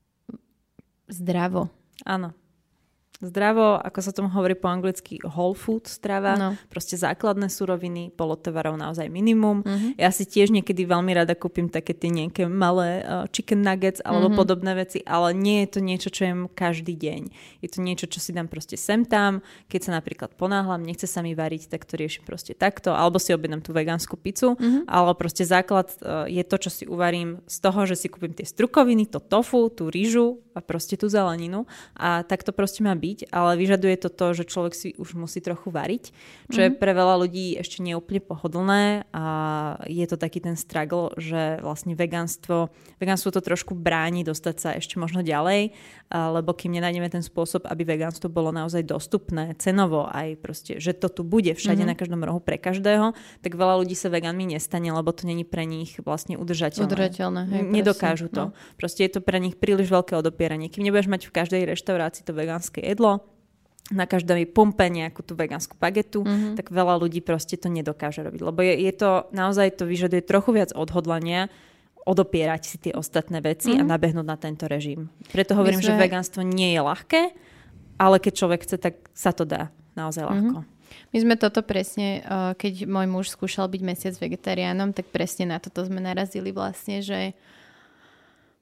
zdravo. Áno. Zdravo, ako sa tomu hovorí po anglicky, whole food strava, proste základné suroviny, polotovarov naozaj minimum. Ja si tiež niekedy veľmi rada kúpim také tie nejaké malé chicken nuggets alebo podobné veci, ale nie je to niečo, čo jem každý deň. Je to niečo, čo si dám proste sem tam, keď sa napríklad ponáhľam, nechce sa mi variť, tak to riešim proste takto, alebo si objednám tú vegánsku pizzu, ale proste základ je to, čo si uvarím z toho, že si kúpim tie strukoviny, to tofu, tú rýžu a proste tú zeleninu a tak to proste má byť, ale vyžaduje to, že človek si už musí trochu variť, čo je pre veľa ľudí ešte neúplne pohodlné a je to taký ten struggle, že vlastne vegánstvo to trošku bráni dostať sa ešte možno ďalej, lebo kým nenájdeme ten spôsob, aby vegánstvo bolo naozaj dostupné cenovo aj proste, že to tu bude všade na každom rohu pre každého, tak veľa ľudí sa vegánmi nestane, lebo to není pre nich vlastne udržateľné. Hej, nedokážu to. Proste je to pre nich príliš veľké odopieranie. Kým nebudeš mať v každej reštaurácii to vegánske jedlo, na každej pumpe nejakú tú vegánsku bagetu, tak veľa ľudí proste to nedokáže robiť. Lebo je to naozaj, to vyžaduje trochu viac odhodlania odopierať si tie ostatné veci a nabehnúť na tento režim. Preto hovorím, že vegánstvo nie je ľahké, ale keď človek chce, tak sa to dá naozaj ľahko. My sme toto presne, keď môj muž skúšal byť mesiac vegetariánom, tak presne na toto sme narazili vlastne, že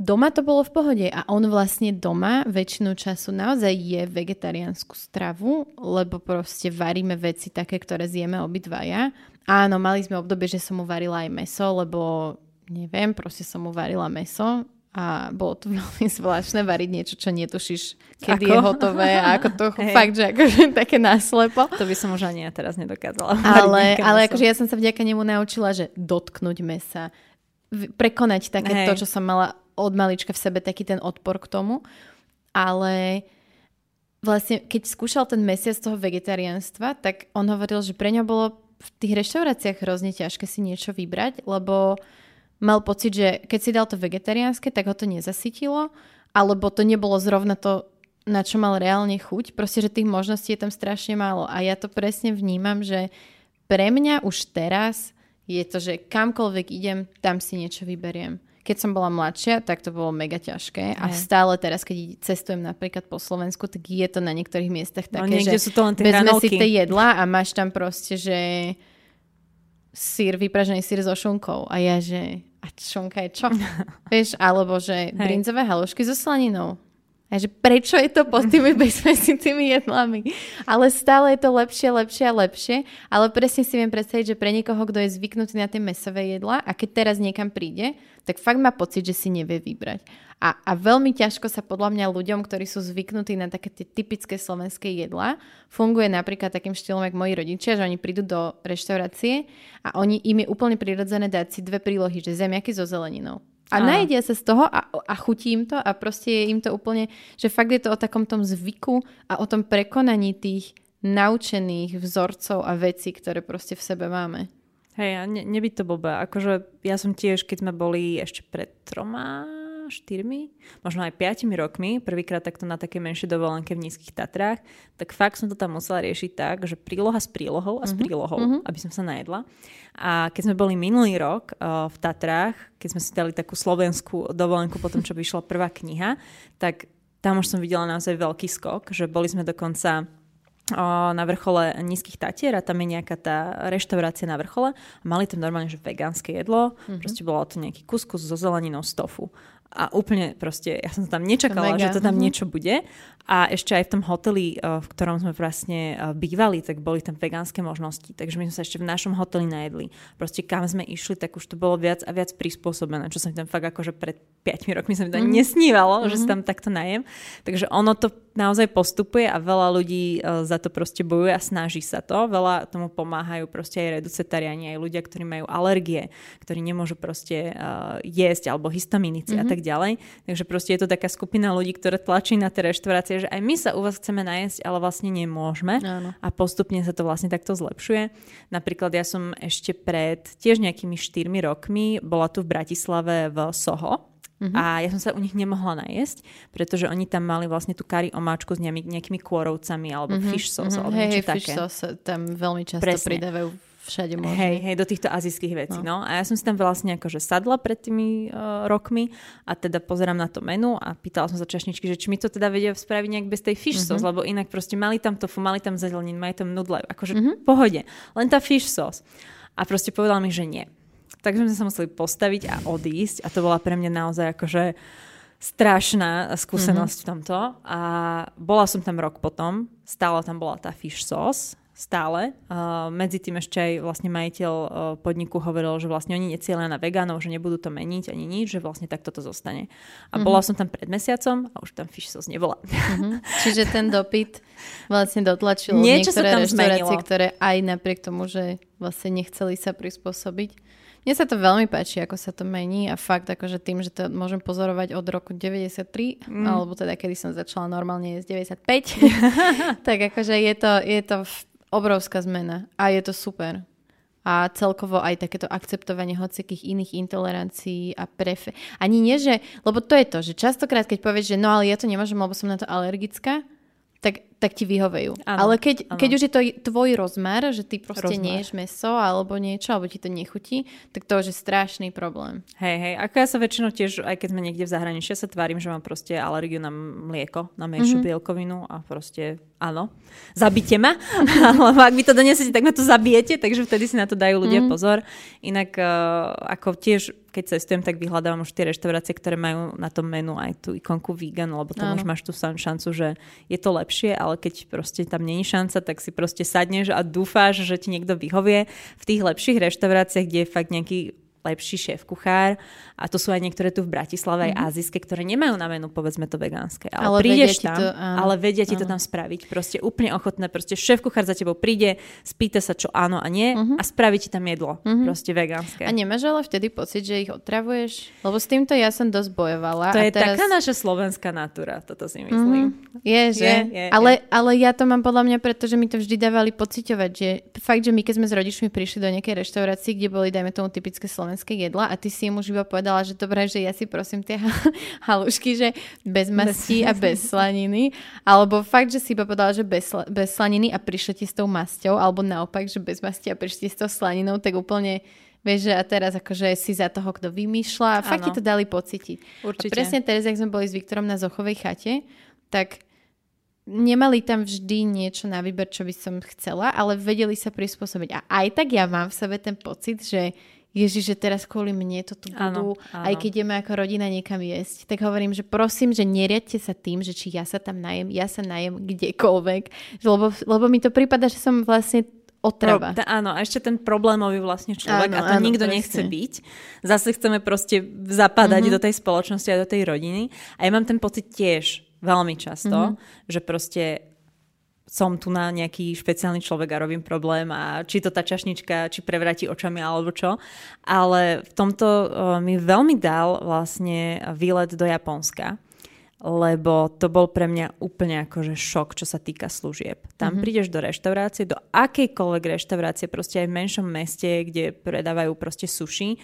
doma to bolo v pohode a on vlastne doma väčšinu času naozaj je vegetariánsku stravu, lebo proste varíme veci také, ktoré zjeme obidvaja. Áno, mali sme obdobie, že som mu varila aj mäso, lebo neviem, proste som mu varila mäso a bolo to veľmi zvláštne variť niečo, čo netušíš, kedy je hotové a ako to fakt, že akože také náslepo. To by som už ani ja teraz nedokázala. Ale akože ja som sa vďaka nemu naučila, že dotknúť mäsa, prekonať také to, čo som mala od malička v sebe, taký ten odpor k tomu. Ale vlastne, keď skúšal ten mesiac toho vegetariánstva, tak on hovoril, že pre ňa bolo v tých reštauráciách hrozne ťažké si niečo vybrať, lebo mal pocit, že keď si dal to vegetariánske, tak ho to nezasytilo, alebo to nebolo zrovna to, na čo mal reálne chuť. Proste, že tých možností je tam strašne málo. A ja to presne vnímam, že pre mňa už teraz je to, že kamkoľvek idem, tam si niečo vyberiem. Keď som bola mladšia, tak to bolo mega ťažké a stále teraz, keď cestujem napríklad po Slovensku, tak je to na niektorých miestach také, že sú to len vezme si tie jedlá a máš tam proste, že vypražený syr so šunkou a ja, že a šunka je čo? Vieš, alebo že brinzové halušky so slaninou. A že prečo je to pod tými bezmesitými jedlami? Ale stále je to lepšie a lepšie. Ale presne si viem predstaviť, že pre niekoho, kto je zvyknutý na tie mäsové jedlá a keď teraz niekam príde, tak fakt má pocit, že si nevie vybrať. A veľmi ťažko sa podľa mňa ľuďom, ktorí sú zvyknutí na také tie typické slovenské jedlá, funguje napríklad takým štýlom, jak moji rodičia, že oni prídu do reštaurácie a im je úplne prirodzené dať si 2 prílohy, že zemiaky so zeleninou. A najedia sa z toho a chutí im to a proste je im to úplne, že fakt je to o takom tom zvyku a o tom prekonaní tých naučených vzorcov a vecí, ktoré proste v sebe máme. Hej, a nebyť to blbé. Akože ja som tiež, keď sme boli ešte pred 3, 4, možno aj 5 rokmi, prvýkrát takto na také menšie dovolenke v Nízkych Tatrách, tak fakt som to tam musela riešiť tak, že príloha s prílohou a s prílohou, aby som sa najedla. A keď sme boli minulý rok v Tatrách, keď sme si dali takú slovenskú dovolenku potom, čo vyšla prvá kniha, tak tam už som videla naozaj veľký skok, že boli sme dokonca na vrchole Nízkych Tatier a tam je nejaká tá reštaurácia na vrchole a mali tam normálne, že vegánske jedlo, proste bolo to nejaký kuskus so zeleninou z tofu. A úplne proste, ja som tam nečakala, že to tam niečo bude. A ešte aj v tom hoteli, v ktorom sme vlastne bývali, tak boli tam vegánske možnosti. Takže my sme sa ešte v našom hoteli najedli. Proste kam sme išli, tak už to bolo viac a viac prispôsobené. Čo sa mi tam fakt akože pred 5 rokmi sa mi tam nesnívalo, že sa tam takto najem. Takže ono to naozaj postupuje a veľa ľudí za to proste bojuje a snaží sa to. Veľa tomu pomáhajú proste aj reducetariáni, aj ľudia, ktorí majú alergie, ktorí nemôžu proste jesť alebo histaminici a tak ďalej. Takže proste je to taká skupina ľudí, ktoré tlačí na tie reštaurácie, že aj my sa u vás chceme najesť, ale vlastne nemôžeme. Áno. A postupne sa to vlastne takto zlepšuje. Napríklad ja som ešte pred tiež nejakými 4 rokmi bola tu v Bratislave v Soho. A ja som sa u nich nemohla najesť, pretože oni tam mali vlastne tú kari omáčku s nejakými kôrovcami alebo fish sauce alebo niečo také. Fish sauce tam veľmi často pridávajú všade možno. Hej, do týchto azijských vecí. No. A ja som si tam vlastne akože sadla pred tými rokmi a teda pozerám na to menu a pýtala som sa čašničky, že či mi to teda vedia spraviť nejak bez tej fish sauce, lebo inak proste mali tam tofu, mali tam zeleninu, mali tam nudle, akože v pohode. Len tá fish sauce. A proste povedala mi, že nie. Takže sme sa museli postaviť a odísť a to bola pre mňa naozaj akože strašná skúsenosť v tomto. A bola som tam rok potom, stále tam bola tá fish sauce, stále. Medzi tým ešte aj vlastne majiteľ podniku hovoril, že vlastne oni necielia na vegánov, že nebudú to meniť ani nič, že vlastne takto to zostane. A bola som tam pred mesiacom a už tam fish sauce nebola. Čiže ten dopyt vlastne dotlačil niektoré reštaurácie, ktoré aj napriek tomu, že vlastne nechceli sa prispôsobiť. Mne sa to veľmi páči, ako sa to mení a fakt akože tým, že to môžem pozorovať od roku 93, alebo teda kedy som začala normálne jesť 95, tak akože je to obrovská zmena a je to super. A celkovo aj takéto akceptovanie hocikých iných intolerancií a ani nie, že, lebo to je to, že častokrát keď povieš, že no ale ja to nemôžem, lebo som na to alergická, tak ti vyhovejú. Ano, ale keď už je to tvoj rozmer, že ty proste neješ mäso alebo niečo, alebo ti to nechutí, tak to už je strašný problém. Hej, ako ja sa väčšinou tiež, aj keď sme niekde v zahraničí, sa tvárim, že mám proste alergiu na mlieko, na menšiu bielkovinu a proste áno, zabite ma, ale ak vy to donesete, tak ma to zabijete, takže vtedy si na to dajú ľudia pozor. Inak ako tiež keď cestujem, tak vyhľadávam už tie reštaurácie, ktoré majú na tom menu aj tú ikonku vegan, lebo tam už máš tú šancu, že je to lepšie, ale keď proste tam není šanca, tak si proste sadneš a dúfáš, že ti niekto vyhovie. V tých lepších reštauráciách, kde je fakt nejaký lepší šéf-kuchár a to sú aj niektoré tu v Bratislave aj azijské, ktoré nemajú na menu, povedzme to vegánske. Ale prídeš tam, ale vedia ti to tam spraviť. Proste úplne ochotné. Proste šéf-kuchár za tebou príde, spýta sa, čo áno a nie a spraví ti tam jedlo. Proste vegánske. A nemáš ale vtedy pocit, že ich otravuješ? Lebo s týmto ja som dosť bojovala. To je teraz taká naša slovenská natúra, toto si myslím. Je, že? Ale ja to mám podľa mňa, pretože mi to vždy dávali pociťovať, že fakt, že my keď sme s rodičmi prišli do nejakej reštaurácie, kde boli, dajme tomu, typické slovenské jedla a ty si im už iba povedala, že dobré, že ja si prosím tie halušky, že bez masti a bez slaniny. Alebo fakt, že si iba povedala, že bez slaniny a prišli ti s tou masťou, alebo naopak, že bez masti a prišli s tou slaninou, tak úplne vieš, že a teraz akože si za toho, kto vymýšľa a fakt ti to dali pocítiť. Určite. A presne teraz, jak sme boli s Viktorom na Zochovej chate, tak nemali tam vždy niečo na výber, čo by som chcela, ale vedeli sa prispôsobiť. A aj tak ja mám v sebe ten pocit, že Ježiš, že teraz kvôli mne to tu budú, aj keď ideme ako rodina niekam jesť. Tak hovorím, že prosím, že neriadte sa tým, že či ja sa tam najem, ja sa najem kdekoľvek. Lebo mi to prípada, že som vlastne otrava. Áno, a ešte ten problémový vlastne človek a to nikto nechce byť. Zase chceme proste zapadať do tej spoločnosti a do tej rodiny. A ja mám ten pocit tiež veľmi často, že proste som tu na nejaký špeciálny človek a robím problém a či to tá čašnička, či prevráti očami alebo čo. Ale v tomto mi veľmi dal vlastne výlet do Japonska, lebo to bol pre mňa úplne akože šok, čo sa týka služieb. Tam prídeš do reštaurácie, do akejkoľvek reštaurácie, proste aj v menšom meste, kde predávajú proste sushi,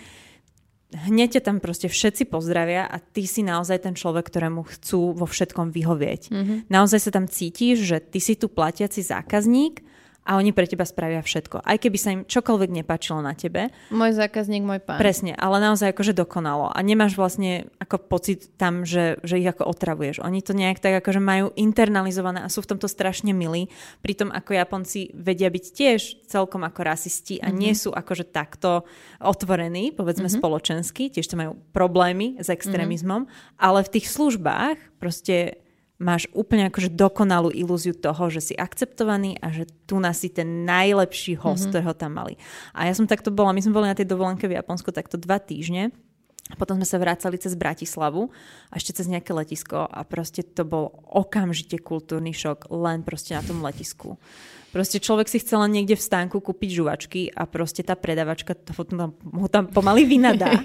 hneď ťa tam proste všetci pozdravia a ty si naozaj ten človek, ktorému chcú vo všetkom vyhovieť. Naozaj sa tam cítiš, že ty si tu platiaci zákazník a oni pre teba spravia všetko. Aj keby sa im čokoľvek nepáčilo na tebe. Môj zákazník, môj pán. Presne, ale naozaj akože dokonalo. A nemáš vlastne ako pocit tam, že ich ako otravuješ. Oni to nejak tak akože majú internalizované a sú v tomto strašne milí. Pritom ako Japonci vedia byť tiež celkom ako rasisti a nie sú akože takto otvorení, povedzme spoločensky. Tiež to majú problémy s extrémizmom. Ale v tých službách proste máš úplne akože dokonalú ilúziu toho, že si akceptovaný a že tu nás si ten najlepší host, ktorého tam mali. A ja som takto bola, my sme boli na tej dovolenke v Japonsku takto 2 týždne. A potom sme sa vracali cez Bratislavu a ešte cez nejaké letisko a proste to bol okamžite kultúrny šok len proste na tom letisku. Proste človek si chcel len niekde v stánku kúpiť žuvačky a proste tá predavačka ho tam pomaly vynadá.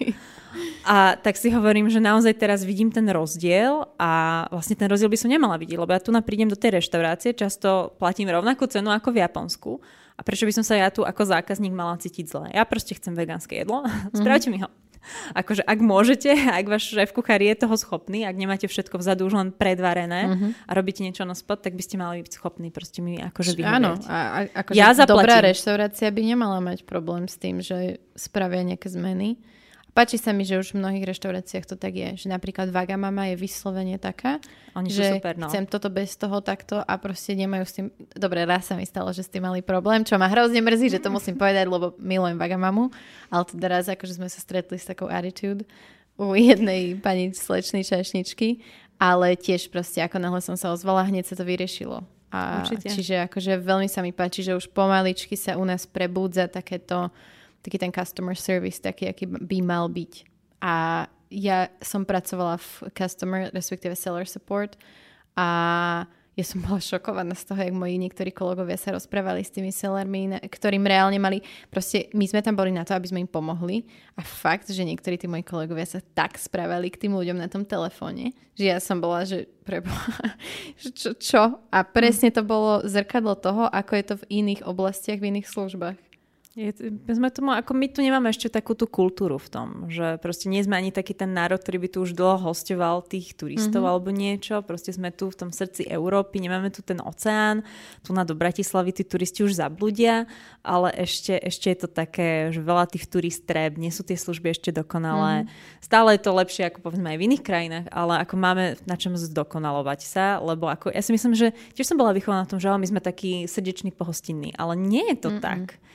A tak si hovorím, že naozaj teraz vidím ten rozdiel a vlastne ten rozdiel by som nemala vidieť, lebo ja tu prídem do tej reštaurácie, často platím rovnakú cenu ako v Japonsku a prečo by som sa ja tu ako zákazník mala cítiť zle? Ja proste chcem vegánske jedlo, spravte mi ho. Akože ak môžete, ak váš šéf-kuchár je toho schopný, ak nemáte všetko vzadu už len predvarené a robíte niečo na spot, tak by ste mali byť schopní proste mi akože vyhovieť. Áno, a akože ja dobrá reštaurácia by nemala mať problém s tým, že spravia nejaké zmeny. Páči sa mi, že už v mnohých reštauráciách to tak je, že napríklad Wagamama je vyslovene taká, oni že super, no. Chcem toto bez toho takto a proste nemajú s tým, dobre, raz sa mi stalo, že s tým mali problém, čo ma hrozne mrzí, že to musím povedať, lebo milujem Wagamamu, ale teda raz akože sme sa stretli s takou attitude u jednej pani slečnej čašničky, ale tiež proste ako náhle som sa ozvala, hneď sa to vyriešilo. A čiže akože veľmi sa mi páči, že už pomaličky sa u nás prebúdza taký ten customer service, taký, aký by mal byť. A ja som pracovala v customer, respektíve seller support a ja som bola šokovaná z toho, jak moji niektorí kolegovia sa rozprávali s tými sellermi, ktorým reálne mali, proste my sme tam boli na to, aby sme im pomohli a fakt, že niektorí tí moji kolegovia sa tak správali k tým ľuďom na tom telefóne, že ja som bola, že čo? A presne to bolo zrkadlo toho, ako je to v iných oblastiach, v iných službách. My tu nemáme ešte takú tú kultúru v tom, že proste nie sme ani taký ten národ, ktorý by tu už dlho hosťoval tých turistov alebo niečo, proste sme tu v tom srdci Európy, nemáme tu ten oceán, tu do Bratislavy tí turisti už zabludia, ale ešte je to také, že veľa tých turist treb, nie sú tie služby ešte dokonalé. Stále je to lepšie ako povedzme aj v iných krajinách, ale ako máme na čom zdokonalovať sa, lebo ako ja si myslím, že tiež som bola vychovaná na tom, že my sme takí srdečný, pohostinní, ale nie je to tak. Vieme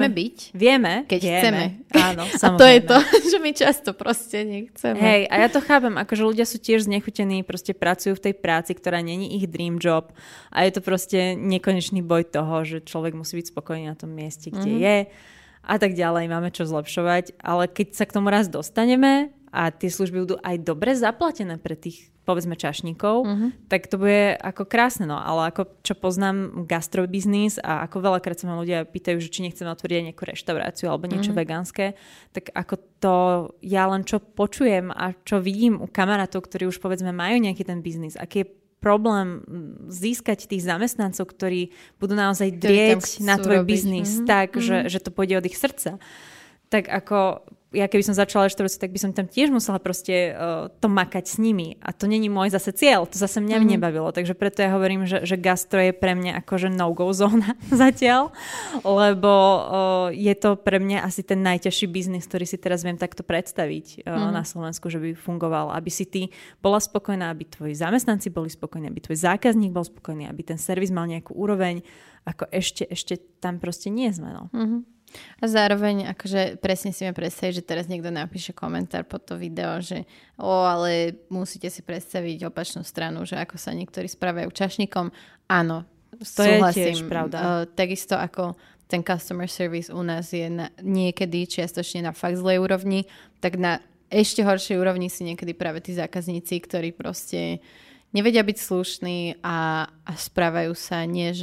vieme byť. Vieme. Keď chceme. Áno, samozrejme. A to je to, že my často proste nechceme. Hej, a ja to chápem, akože ľudia sú tiež znechutení, proste pracujú v tej práci, ktorá není ich dream job a je to proste nekonečný boj toho, že človek musí byť spokojný na tom mieste, kde je a tak ďalej, máme čo zlepšovať, ale keď sa k tomu raz dostaneme a tie služby budú aj dobre zaplatené pre tých, povedzme, čašníkov, tak to bude ako krásne, no, ale ako čo poznám gastrobiznis a ako veľakrát sa ma ľudia pýtajú, že či nechcem otvoriť nejakú reštauráciu alebo niečo vegánske, tak ako to ja len čo počujem a čo vidím u kamarátov, ktorí už povedzme majú nejaký ten biznis, aký je problém získať tých zamestnancov, ktorí budú naozaj drieť na tvoj biznis tak, že to pôjde od ich srdca. Tak ako ja keby som začala reštauráciu, tak by som tam tiež musela proste to makať s nimi. A to není môj zase cieľ. To zase mňa nebavilo. Takže preto ja hovorím, že gastro je pre mňa akože no-go zóna zatiaľ. Lebo je to pre mňa asi ten najťažší biznis, ktorý si teraz viem takto predstaviť na Slovensku, že by fungoval. Aby si ty bola spokojná, aby tvoji zamestnanci boli spokojní, aby tvoj zákazník bol spokojný, aby ten servis mal nejakú úroveň. Ako ešte tam proste nie sme. No. A zároveň, akože presne si mi predstaviť, že teraz niekto napíše komentár pod to video, že ale musíte si predstaviť opačnú stranu, že ako sa niektorí správajú čašníkom. Áno, to súhlasím. Je tiež pravda. Takisto ako ten customer service u nás je niekedy čiastočne na fakt zlej úrovni, tak na ešte horšej úrovni si niekedy práve tí zákazníci, ktorí proste nevedia byť slušní a správajú sa nie,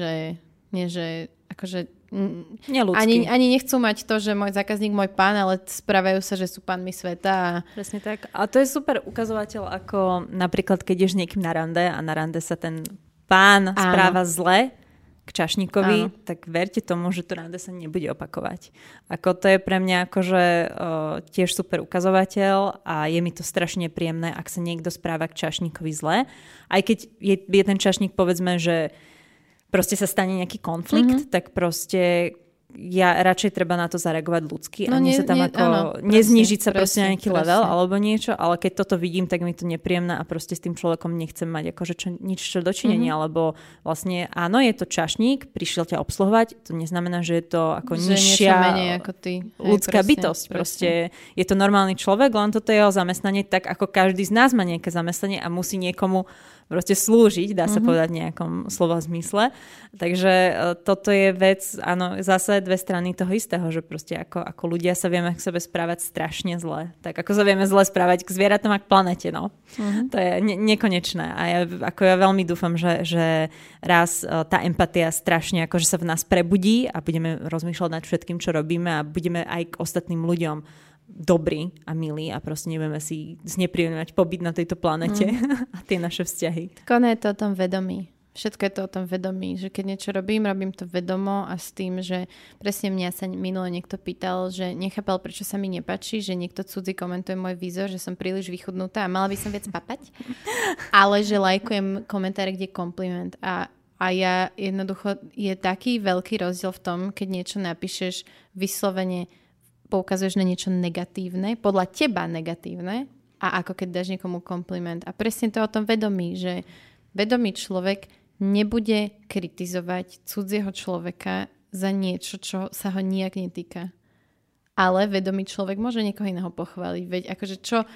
že akože ani nechcú mať to, že môj zákazník, môj pán, ale správajú sa, že sú pánmi sveta. Presne tak. A to je super ukazovateľ, ako napríklad, keď ideš s niekým na rande a na rande sa ten pán správa zle k čašníkovi, tak verte tomu, že to rande sa nebude opakovať. Ako to je pre mňa akože tiež super ukazovateľ a je mi to strašne príjemné, ak sa niekto správa k čašníkovi zle. Aj keď je ten čašník, povedzme, že proste sa stane nejaký konflikt, tak proste ja radšej treba na to zareagovať ľudsky a nie sa tam neznížiť sa proste na nejaký level alebo niečo, ale keď toto vidím, tak mi to nepríjemné a proste s tým človekom nechcem mať akože nič čo dočinenia, lebo vlastne áno, je to čašník, prišiel ťa obsluhovať, to neznamená, že je to ako nižšia ako ty. Ľudská bytosť. Proste je to normálny človek, len toto je jeho zamestnanie tak, ako každý z nás má nejaké zamestnanie a musí niekomu proste slúžiť, dá sa povedať v nejakom slova zmysle. Takže toto je vec, áno, zase dve strany toho istého, že proste ako ľudia sa vieme k sebe správať strašne zle. Tak ako sa vieme zle správať k zvieratom a k planete, no. To je nekonečné. A ja veľmi dúfam, že raz tá empatia strašne akože sa v nás prebudí a budeme rozmýšľať nad všetkým, čo robíme a budeme aj k ostatným ľuďom dobrí a milí a proste nebudeme si znepríjemňovať pobyt na tejto planete a tie naše vzťahy. Koné je to o tom vedomí. Všetko je to o tom vedomí, že keď niečo robím to vedomo a s tým, že presne mňa sa minule niekto pýtal, že nechápal, prečo sa mi nepáči, že niekto cudzí komentuje môj výzor, že som príliš vychudnutá a mala by som viac papať, ale že lajkujem komentáre, kde je kompliment a ja jednoducho je taký veľký rozdiel v tom, keď niečo napíšeš vyslovene poukazuješ na niečo negatívne, podľa teba negatívne a ako keď dáš niekomu kompliment. A presne to o tom vedomí, že vedomý človek nebude kritizovať cudzieho človeka za niečo, čo sa ho nijak netýka. Ale vedomý človek môže niekoho iného pochváliť. Veď akože čo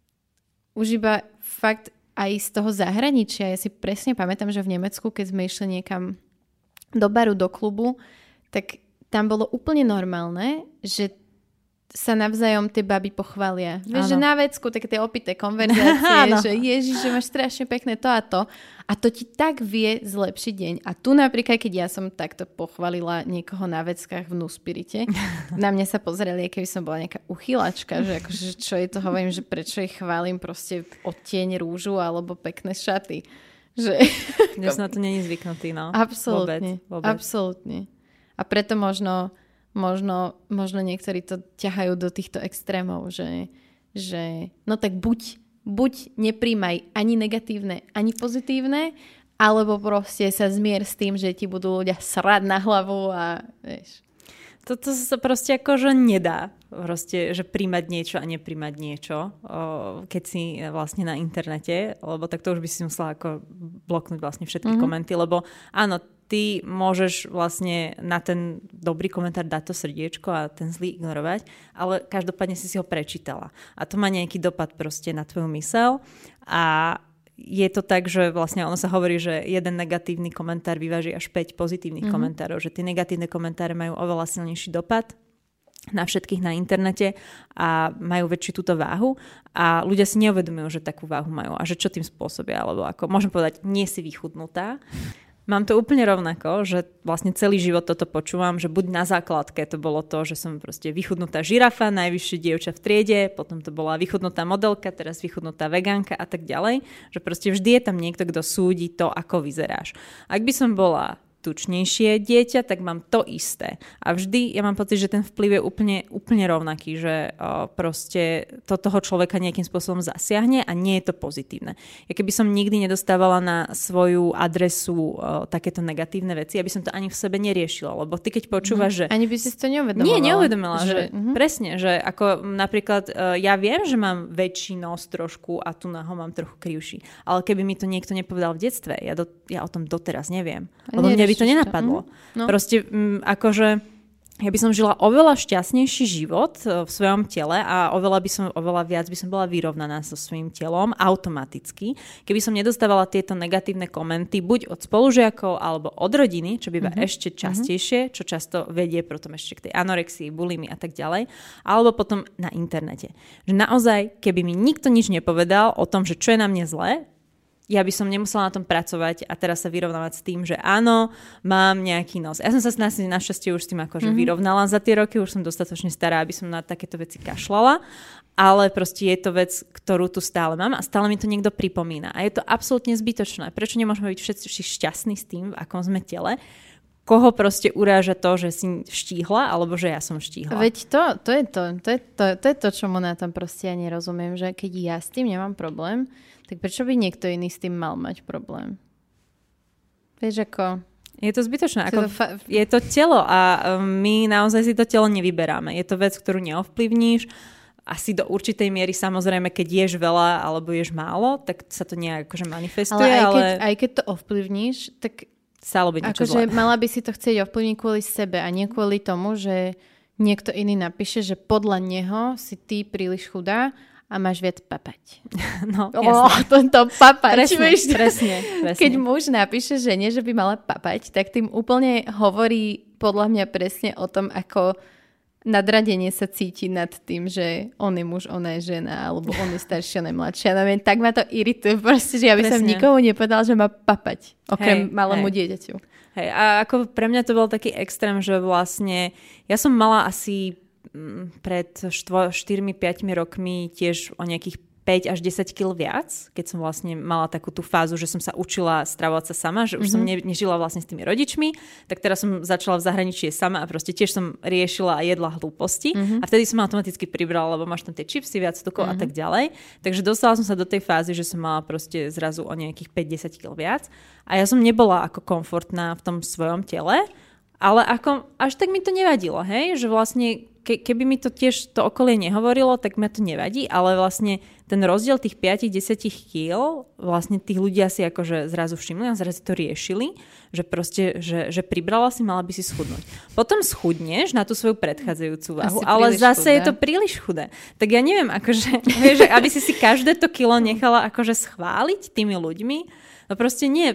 už iba fakt aj z toho zahraničia, ja si presne pamätám, že v Nemecku, keď sme išli niekam do baru, do klubu, tak tam bolo úplne normálne, že sa navzájom tie baby pochvália. Vieš, že na vecku, také tie opité konverzácie, že Ježiš, že máš strašne pekné to a to. A to ti tak vie zlepšiť deň. A tu napríklad, keď ja som takto pochválila niekoho na veckách v Nuspirite, na mňa sa pozreli, keby som bola nejaká uchylačka, že akože, čo je to, hovorím, že prečo ich chválim proste odtieň rúžu alebo pekné šaty. Že... Dnes na to není zvyknutý, no. Absolútne. Vôbec. Absolútne. A preto možno niektorí to ťahajú do týchto extrémov, že no tak buď nepríjmaj ani negatívne, ani pozitívne, alebo proste sa zmier s tým, že ti budú ľudia srať na hlavu a vieš. Toto sa proste akože nedá, proste, že príjmať niečo a nepríjmať niečo, keď si vlastne na internete, lebo tak to už by si musela ako bloknúť vlastne všetky komenty, lebo áno, ty môžeš vlastne na ten dobrý komentár dať to srdiečko a ten zlý ignorovať, ale každopádne si ho prečítala. A to má nejaký dopad proste na tvoju myseľ a je to tak, že vlastne ono sa hovorí, že jeden negatívny komentár vyváži až 5 pozitívnych komentárov, že tie negatívne komentáre majú oveľa silnejší dopad na všetkých na internete a majú väčšiu túto váhu a ľudia si neuvedomujú, že takú váhu majú a že čo tým spôsobia, alebo ako môžem povedať, nie si vychudnutá. Mám to úplne rovnako, že vlastne celý život toto počúvam, že buď na základke to bolo to, že som proste vychudnutá žirafa, najvyššie dievča v triede, potom to bola vychudnutá modelka, teraz vychudnutá vegánka a tak ďalej, že proste vždy je tam niekto, kto súdi to, ako vyzeráš. Ak by som bola tučnejšie dieťa, tak mám to isté. A vždy, ja mám pocit, že ten vplyv je úplne rovnaký, že proste to toho človeka nejakým spôsobom zasiahne a nie je to pozitívne. Ja keby som nikdy nedostávala na svoju adresu takéto negatívne veci, aby som to ani v sebe neriešila, lebo ty keď počúvaš, že... Ani by si to neuvedomovala. Nie, neuvedomila, že presne, že ako napríklad ja viem, že mám väčší nos trošku a tu ho mám trochu krivší, ale keby mi to niekto nepovedal v detstve, ja o tom doteraz neviem. Lebo mne by to nenapadlo. No. Proste akože ja by som žila oveľa šťastnejší život v svojom tele a oveľa viac by som bola vyrovnaná so svojím telom automaticky, keby som nedostávala tieto negatívne komenty buď od spolužiakov alebo od rodiny, čo býva ešte častejšie, čo často vedie potom ešte k tej anorexii, bulimy a tak ďalej, alebo potom na internete. Že naozaj, keby mi nikto nič nepovedal o tom, že čo je na mne zlé, ja by som nemusela na tom pracovať a teraz sa vyrovnávať s tým, že áno, mám nejaký nos. Ja som sa našťastie už s tým akože vyrovnala za tie roky, už som dostatočne stará, aby som na takéto veci kašľala, ale proste je to vec, ktorú tu stále mám a stále mi to niekto pripomína. A je to absolútne zbytočné. Prečo nemôžeme byť všetci šťastní s tým, v akom sme tele? Koho proste uráža to, že si štíhla, alebo že ja som štíhla? Veď to je to, čomu na tom proste ja nerozumiem, že keď ja s tým nemám problém, tak prečo by niekto iný s tým mal mať problém? Vieš, ako... Je to zbytočné. Je to telo a my naozaj si to telo nevyberáme. Je to vec, ktorú neovplyvníš. Asi do určitej miery, samozrejme, keď ješ veľa alebo ješ málo, tak sa to nejak akože manifestuje. Ale aj keď to ovplyvníš, tak stalo by niečo akože mala by si to chcieť ovplyvniť kvôli sebe a nie kvôli tomu, že niekto iný napíše, že podľa neho si ty príliš chudá a máš viac papať. No, to papať. Presne. Keď muž napíše žene, že by mala papať, tak tým úplne hovorí podľa mňa presne o tom, ako nadradenie sa cíti nad tým, že on je muž, ona je žena, alebo on je staršia, ona je mladšia. No, tak ma to irituje proste, že ja by som nikomu nepovedala, že má papať, okrem malému dieťaťu. Hej, a ako pre mňa to bol taký extrém, že vlastne ja som mala asi pred 4-5 rokmi tiež o nejakých 5 až 10 kg viac, keď som vlastne mala takú tú fázu, že som sa učila stravovať sa sama, že už som nežila vlastne s tými rodičmi, tak teraz som začala v zahraničí sama a proste tiež som riešila a jedla hlúposti a vtedy som automaticky pribrala, lebo máš tam tie čipsy, viac tukov a tak ďalej. Takže dostala som sa do tej fázy, že som mala proste zrazu o nejakých 5-10 kg viac a ja som nebola ako komfortná v tom svojom tele, ale ako až tak mi to nevadilo, hej, že vlastne keby mi to tiež to okolie nehovorilo, tak mi to nevadí, ale vlastne ten rozdiel tých 5-10 kg, vlastne tých ľudia si akože zrazu všimli a zrazu to riešili, že proste, že pribrala si, mala by si schudnúť. Potom schudneš na tú svoju predchádzajúcu váhu, ale zase je to príliš chudé. Tak ja neviem, akože, vieš, aby si každé to kilo nechala akože schváliť tými ľuďmi. No proste nie,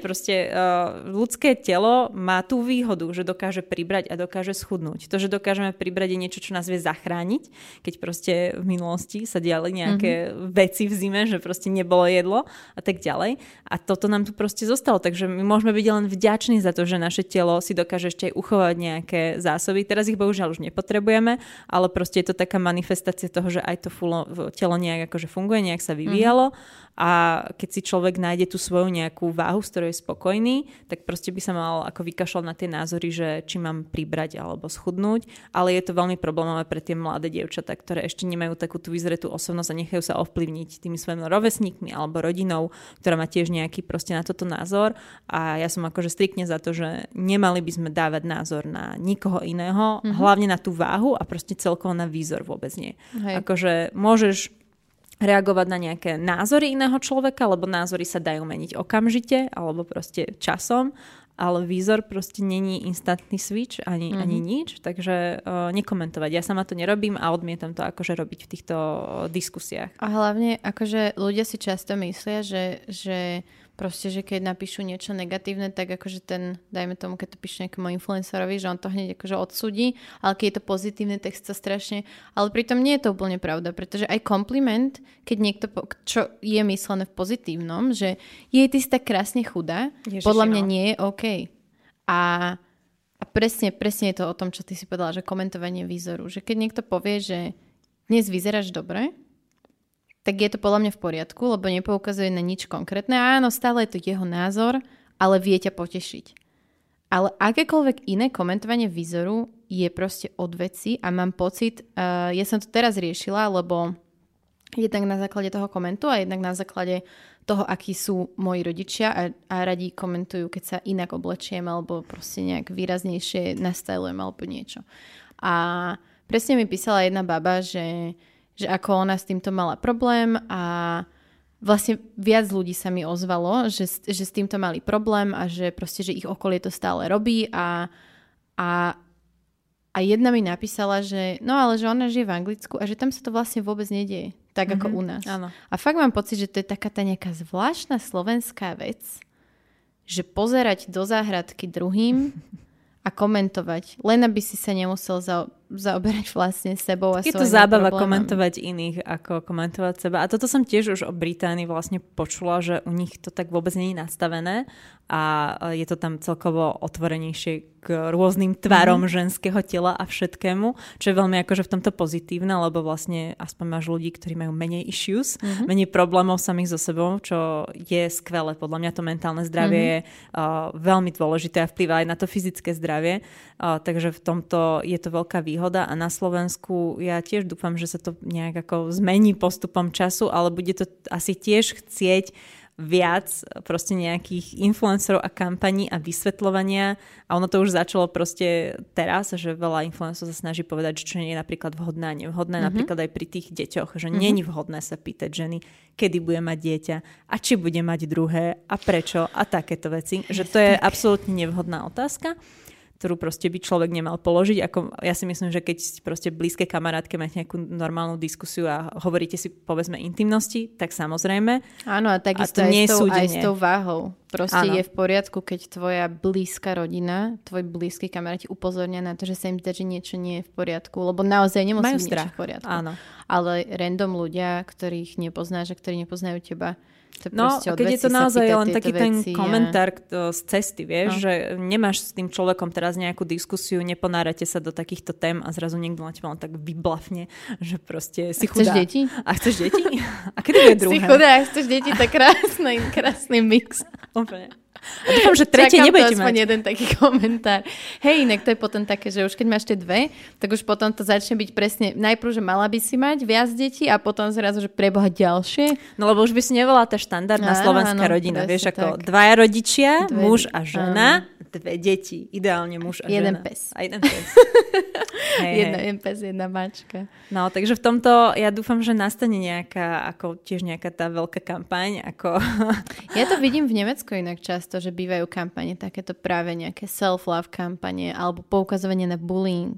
ľudské telo má tú výhodu, že dokáže pribrať a dokáže schudnúť. To, že dokážeme pribrať je niečo, čo nás vie zachrániť, keď proste v minulosti sa diali nejaké veci v zime, že proste nebolo jedlo a tak ďalej. A toto nám tu proste zostalo, takže my môžeme byť len vďační za to, že naše telo si dokáže ešte aj uchovať nejaké zásoby. Teraz ich bohužiaľ už nepotrebujeme, ale proste je to taká manifestácia toho, že aj to telo nejak akože funguje, nejak sa vyvíjalo. A keď si človek nájde tú svoju nejakú váhu, s ktorou je spokojný, tak proste by sa mal ako vykašľať na tie názory, že či mám pribrať alebo schudnúť, ale je to veľmi problémové pre tie mladé dievčatá, ktoré ešte nemajú takú tú vyzretú osobnosť a nechajú sa ovplyvniť tými svojimi rovesníkmi alebo rodinou, ktorá má tiež nejaký proste na toto názor. A ja som akože striktne za to, že nemali by sme dávať názor na nikoho iného, hlavne na tú váhu a proste celkovo na výzor vôbec nie. Hej. Akože môžeš reagovať na nejaké názory iného človeka, lebo názory sa dajú meniť okamžite alebo proste časom, ale výzor proste není instantný switch ani nič, takže nekomentovať. Ja sama to nerobím a odmietam to akože robiť v týchto diskusiách. A hlavne akože ľudia si často myslia, že proste, že keď napíšu niečo negatívne, tak akože ten, dajme tomu, keď to píše nejakému influencerovi, že on to hneď akože odsúdi, ale keď je to pozitívne, tak sa strašne... Ale pritom nie je to úplne pravda, pretože aj kompliment, keď niekto, čo je myslené v pozitívnom, že ty si tak krásne chudá, Ježiši, podľa mňa nie je OK. A presne je to o tom, čo ty si povedala, že komentovanie výzoru. Že keď niekto povie, že dnes vyzeráš dobre, tak je to podľa mňa v poriadku, lebo nepoukazuje na nič konkrétne. Áno, stále je to jeho názor, ale vie ťa potešiť. Ale akékoľvek iné komentovanie výzoru je proste od veci a mám pocit, ja som to teraz riešila, lebo jednak na základe toho komentu a jednak na základe toho, akí sú moji rodičia a radi komentujú, keď sa inak oblečiem alebo proste nejak výraznejšie nastylujem alebo niečo. A presne mi písala jedna baba, že ako ona s týmto mala problém a vlastne viac ľudí sa mi ozvalo, že s týmto mali problém a že proste, že ich okolie to stále robí a jedna mi napísala, že no ale že ona žije v Anglicku a že tam sa to vlastne vôbec nedieje, tak ako u nás. Áno. A fakt mám pocit, že to je taká tá nejaká zvláštna slovenská vec, že pozerať do záhradky druhým a komentovať, len aby si sa nemusel zaoberať vlastne sebou a svojimi problémami. Je to zábava komentovať iných, ako komentovať seba. A toto som tiež už o Británii vlastne počula, že u nich to tak vôbec nie je nastavené a je to tam celkovo otvorenejšie k rôznym tvarom ženského tela a všetkému, čo je veľmi akože v tomto pozitívne, lebo vlastne aspoň máš ľudí, ktorí majú menej issues, menej problémov samých so sebou, čo je skvelé. Podľa mňa to mentálne zdravie je veľmi dôležité a vplyvá aj na to fyzické zdravie. Takže v tomto je to veľká výhoda a na Slovensku ja tiež dúfam, že sa to nejak ako zmení postupom času, ale bude to asi tiež chcieť viac proste nejakých influencerov a kampaní a vysvetľovania a ono to už začalo proste teraz, že veľa influencerov sa snaží povedať, že čo nie je napríklad vhodné a nevhodné, napríklad aj pri tých deťoch, že nie je vhodné sa pýtať ženy, kedy bude mať dieťa a či bude mať druhé a prečo a takéto veci, že to je absolútne nevhodná otázka, ktorú proste by človek nemal položiť. Ako, ja si myslím, že keď proste blízke kamarátke máte nejakú normálnu diskusiu a hovoríte si povedzme intimnosti, tak samozrejme. Áno, a takisto aj s tou váhou. Proste je v poriadku, keď tvoja blízka rodina, tvoj blízky kamaráti upozornia na to, že sa im zdá, že niečo nie je v poriadku, lebo naozaj nemusí byť niečo v poriadku. Áno. Ale random ľudia, ktorých nepoznáš a ktorí nepoznajú teba, no, keď je to naozaj len taký ten komentár z cesty, vieš, že nemáš s tým človekom teraz nejakú diskusiu, neponárate sa do takýchto tém a zrazu niekto na teba len tak vyblafne, že proste si chudá. Chceš deti? A chceš deti? A kedy bude druhé? Si chudá a chceš deti, tak krásny mix. Úplne. A dúfam, že tretie nebudete mať. Čakám to jeden taký komentár. Hej, inak to je potom také, že už keď máš tie dve, tak už potom to začne byť presne, najprv, že mala by si mať viac detí a potom zrazu, že preboha ďalšie. No lebo už by si nevolala tá štandardná slovenská rodina. Vieš, ako dvaja rodičia, muž a žena, dve deti. Ideálne muž a žena. Jeden pes. A jeden pes. Jeden pes, jedna mačka. No, takže v tomto ja dúfam, že nastane nejaká, ako tiež nejaká tá veľká kampaň. Ako... Ja to vidím v Nemecku inak často, že bývajú kampane, takéto práve nejaké self-love kampane alebo poukazovanie na bullying.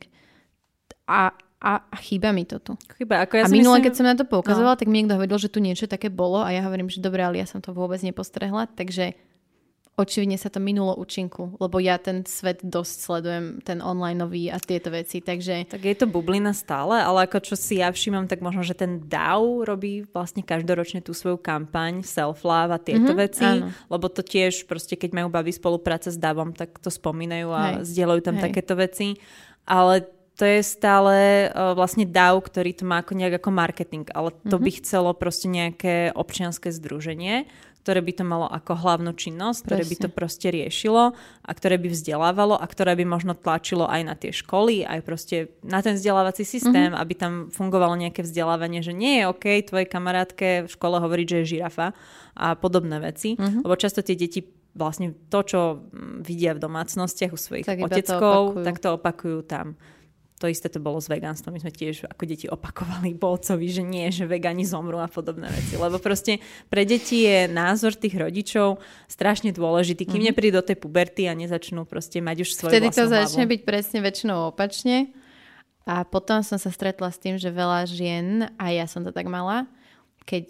A chýba mi to tu. Ako ja a minule, keď som na to poukazovala, tak mi niekto hovoril, že tu niečo také bolo a ja hovorím, že dobre, ale ja som to vôbec nepostrehla, takže očividne sa to minulo účinku, lebo ja ten svet dosť sledujem, ten onlineový a tieto veci, takže... Tak je to bublina stále, ale ako čo si ja všímam, tak možno, že ten DAO robí vlastne každoročne tú svoju kampaň self-love a tieto veci, áno. Lebo to tiež proste, keď majú baví spolupráce s DAWom, tak to spomínajú a zdieľajú tam takéto veci, ale to je stále vlastne DAO, ktorý to má ako nejak ako marketing, ale to by chcelo proste nejaké občianske združenie, ktoré by to malo ako hlavnú činnosť, ktoré by to proste riešilo a ktoré by vzdelávalo a ktoré by možno tlačilo aj na tie školy, aj proste na ten vzdelávací systém, aby tam fungovalo nejaké vzdelávanie, že nie je OK tvojej kamarátke v škole hovoriť, že je žirafa a podobné veci. Lebo často tie deti vlastne to, čo vidia v domácnostiach u svojich oteckov, tak to opakujú tam. To isté to bolo s vegánstvom. My sme tiež ako deti opakovali bolcovi, že nie, že vegáni zomrú a podobné veci. Lebo proste pre deti je názor tých rodičov strašne dôležitý, kým neprídu do tej puberty a nezačnú proste mať už svoju vtedy vlastnú to začne hlavu. byť presne väčšinou opačne. A potom som sa stretla s tým, že veľa žien, a ja som to tak mala, keď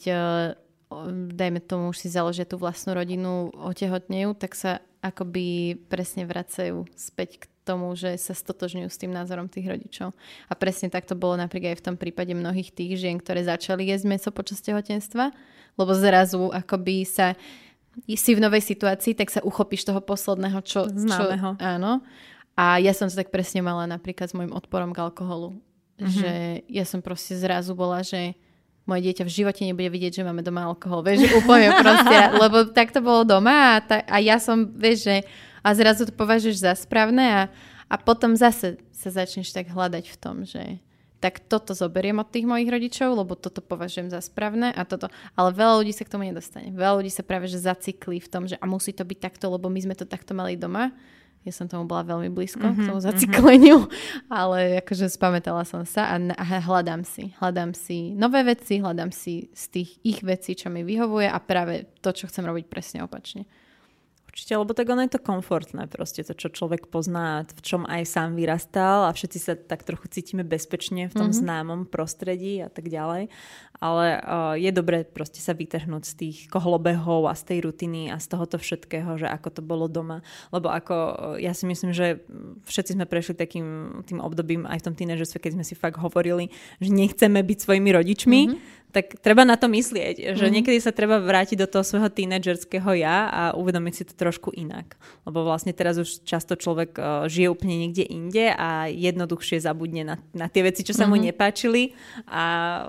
dajme tomu, už si založia tú vlastnú rodinu, otehotnejú, tak sa akoby presne vracajú späť k tomu, že sa stotožňujú s tým názorom tých rodičov. A presne tak to bolo napríklad aj v tom prípade mnohých tých žien, ktoré začali jesť mäso počas tehotenstva, lebo zrazu akoby si v novej situácii, tak sa uchopíš toho posledného, čo známeho. Áno. A ja som to tak presne mala napríklad s môjim odporom k alkoholu. Že ja som proste zrazu bola, že moje dieťa v živote nebude vidieť, že máme doma alkohol. Vieš, úplne proste, lebo tak to bolo doma a ja som, vieš, že a zrazu to považuješ za správne a potom zase sa začneš tak hľadať v tom, že tak toto zoberiem od tých mojich rodičov, lebo toto považujem za správne a toto. Ale veľa ľudí sa k tomu nedostane. Veľa ľudí sa práve že zacykli v tom, že a musí to byť takto, lebo my sme to takto mali doma. Ja som tomu bola veľmi blízko k tomu zacykleniu, ale akože spamätala som sa a hľadám si nové veci, hľadám si z tých ich vecí, čo mi vyhovuje a práve to, čo chcem robiť presne opačne. Určite, lebo tak ono je to komfortné proste, to, čo človek pozná, v čom aj sám vyrastal a všetci sa tak trochu cítime bezpečne v tom známom prostredí a tak ďalej. Ale je dobré proste sa vytrhnúť z tých kohlobehov a z tej rutiny a z tohoto všetkého, že ako to bolo doma. Lebo ako ja si myslím, že všetci sme prešli takým tým obdobím aj v tom tínedžerstve, keď sme si fakt hovorili, že nechceme byť svojimi rodičmi, tak treba na to myslieť, že niekedy sa treba vrátiť do toho svojho tínedžerského ja a uvedomiť si to trošku inak. Lebo vlastne teraz už často človek žije úplne niekde inde a jednoduchšie zabudne na tie veci, čo sa mu nepáčili a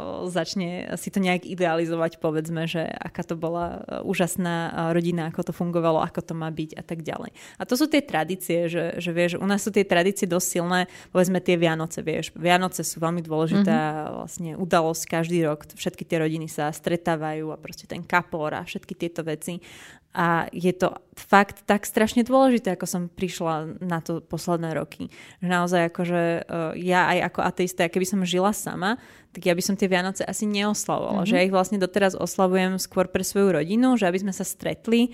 začne si to nejak idealizovať, povedzme, že aká to bola úžasná rodina, ako to fungovalo, ako to má byť a tak ďalej. A to sú tie tradície, že vieš, u nás sú tie tradície dosť silné, povedzme tie Vianoce, vieš. Vianoce sú veľmi dôležitá vlastne udalosť každý rok. Všetky tie rodiny sa stretávajú a proste ten kapor a všetky tieto veci. A je to fakt tak strašne dôležité, ako som prišla na to posledné roky. Že naozaj akože ja aj ako ateista, keby som žila sama, tak ja by som tie Vianoce asi neoslavovala. Že ja ich vlastne doteraz oslavujem skôr pre svoju rodinu, že aby sme sa stretli,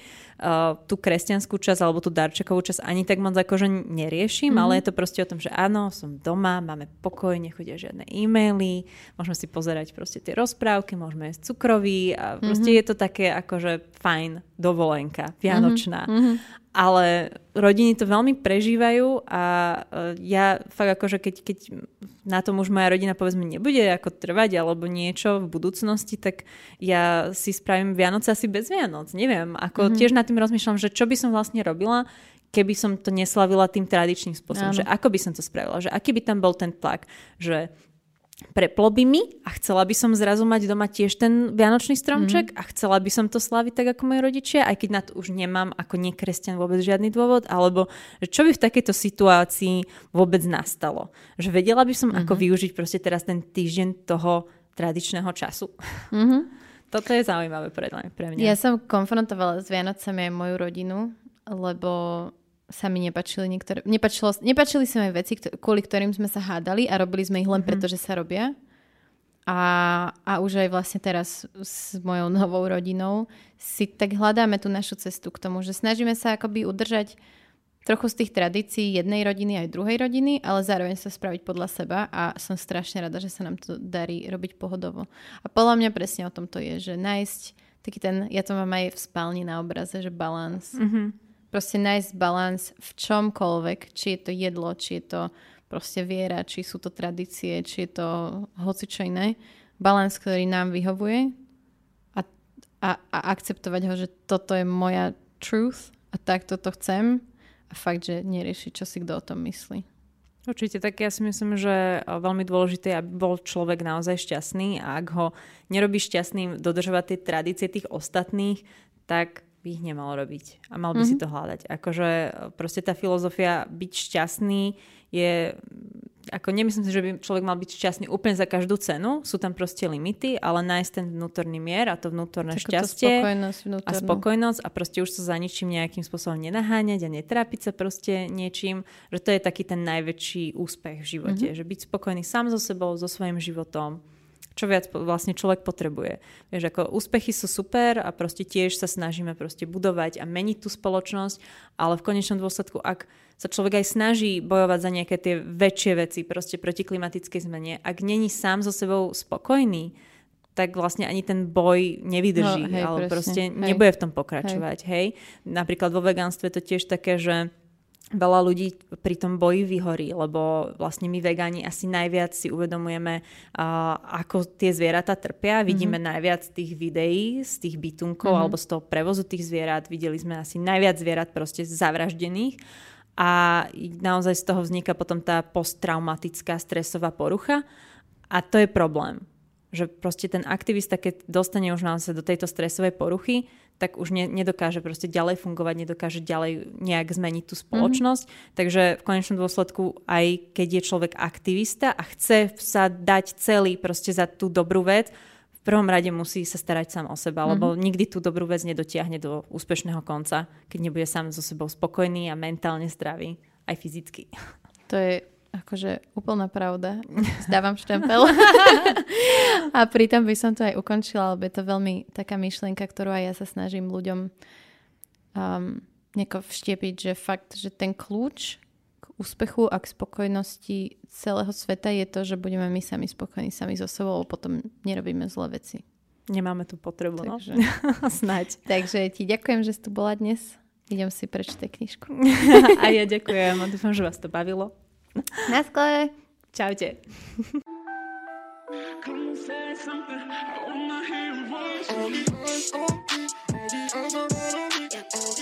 tú kresťanskú časť alebo tú darčekovú časť ani tak moc akože neriešim, ale je to proste o tom, že áno, som doma, máme pokoj, nechodia žiadne e-maily, môžeme si pozerať proste tie rozprávky, môžeme jesť cukroví a proste je to také akože fajn dovolenka, vianočná. Ale rodiny to veľmi prežívajú a ja fakt akože keď na tom už moja rodina povedzme nebude ako trvať alebo niečo v budúcnosti, tak ja si spravím Vianoce asi bez Vianoc. Neviem, ako tiež nad tým rozmýšľam, že čo by som vlastne robila, keby som to neslavila tým tradičným spôsobom. Že ako by som to spravila, že aký by tam bol ten tlak, že preplo by mi a chcela by som zrazu mať doma tiež ten vianočný stromček a chcela by som to slaviť tak ako moji rodičia, aj keď na to už nemám ako nekresťan vôbec žiadny dôvod, alebo že čo by v takejto situácii vôbec nastalo. Že vedela by som ako využiť proste teraz ten týždeň toho tradičného času. Toto je zaujímavé pre mňa. Ja som konfrontovala s Vianocami aj moju rodinu, lebo sa mi nepáčili sa mi veci, kvôli ktorým sme sa hádali a robili sme ich len preto, že sa robia. A už aj vlastne teraz s mojou novou rodinou si tak hľadáme tú našu cestu k tomu, že snažíme sa akoby udržať trochu z tých tradícií jednej rodiny aj druhej rodiny, ale zároveň sa spraviť podľa seba a som strašne rada, že sa nám to darí robiť pohodovo. A podľa mňa presne o tom to je, že nájsť taký ten, ja to mám aj v spálni na obraze, že balans. Proste nájsť balans v čomkoľvek, či je to jedlo, či je to proste viera, či sú to tradície, či je to hocičo iné. Balans, ktorý nám vyhovuje a akceptovať ho, že toto je moja truth a tak toto chcem a fakt, že neriešiť, čo si kto o tom myslí. Určite, tak ja si myslím, že veľmi dôležité je, aby bol človek naozaj šťastný a ak ho nerobí šťastným dodržovať tie tradície tých ostatných, tak by ich nemal robiť a mal by si to hľadať. Akože proste tá filozofia byť šťastný je ako nemyslím si, že by človek mal byť šťastný úplne za každú cenu. Sú tam proste limity, ale nájsť ten vnútorný mier a to vnútorné šťastie a spokojnosť a proste už sa za ničím nejakým spôsobom nenaháňať a netrápiť sa proste niečím, že to je taký ten najväčší úspech v živote. Že byť spokojný sám so sebou, so svojím životom. Čo viac vlastne človek potrebuje. Vieš, ako úspechy sú super a proste tiež sa snažíme proste budovať a meniť tú spoločnosť, ale v konečnom dôsledku, ak sa človek aj snaží bojovať za nejaké tie väčšie veci proste proti klimatickej zmene, ak není sám so sebou spokojný, tak vlastne ani ten boj nevydrží, alebo proste nebude v tom pokračovať. Hej. Napríklad vo vegánstve je to tiež také, že veľa ľudí pri tom boji vyhorí, lebo vlastne my vegáni asi najviac si uvedomujeme, ako tie zvieratá trpia. Vidíme najviac tých videí z tých bytunkov alebo z toho prevozu tých zvierat. Videli sme asi najviac zvierat proste zavraždených a naozaj z toho vzniká potom tá posttraumatická stresová porucha a to je problém. Že proste ten aktivista, keď dostane už naozaj do tejto stresovej poruchy, tak už nedokáže proste ďalej fungovať, nedokáže ďalej nejak zmeniť tú spoločnosť. Takže v konečnom dôsledku, aj keď je človek aktivista a chce sa dať celý proste za tú dobrú vec, v prvom rade musí sa starať sám o seba, lebo nikdy tú dobrú vec nedotiahne do úspešného konca, keď nebude sám so sebou spokojný a mentálne zdravý, aj fyzicky. To je akože úplná pravda. Zdávam štempel. A pritom by som to aj ukončila, lebo je to veľmi taká myšlienka, ktorú aj ja sa snažím ľuďom nejako vštiepiť, že fakt, že ten kľúč k úspechu a k spokojnosti celého sveta je to, že budeme my sami spokojní sami so sebou a potom nerobíme zlé veci. Nemáme tú potrebu, takže, no. Snáď. Takže ti ďakujem, že si tu bola dnes. Idem si prečítať knižku. A ja ďakujem a dúfam, že vás to bavilo. Na skle. Čaute. Come say something. I wanna hear your voice.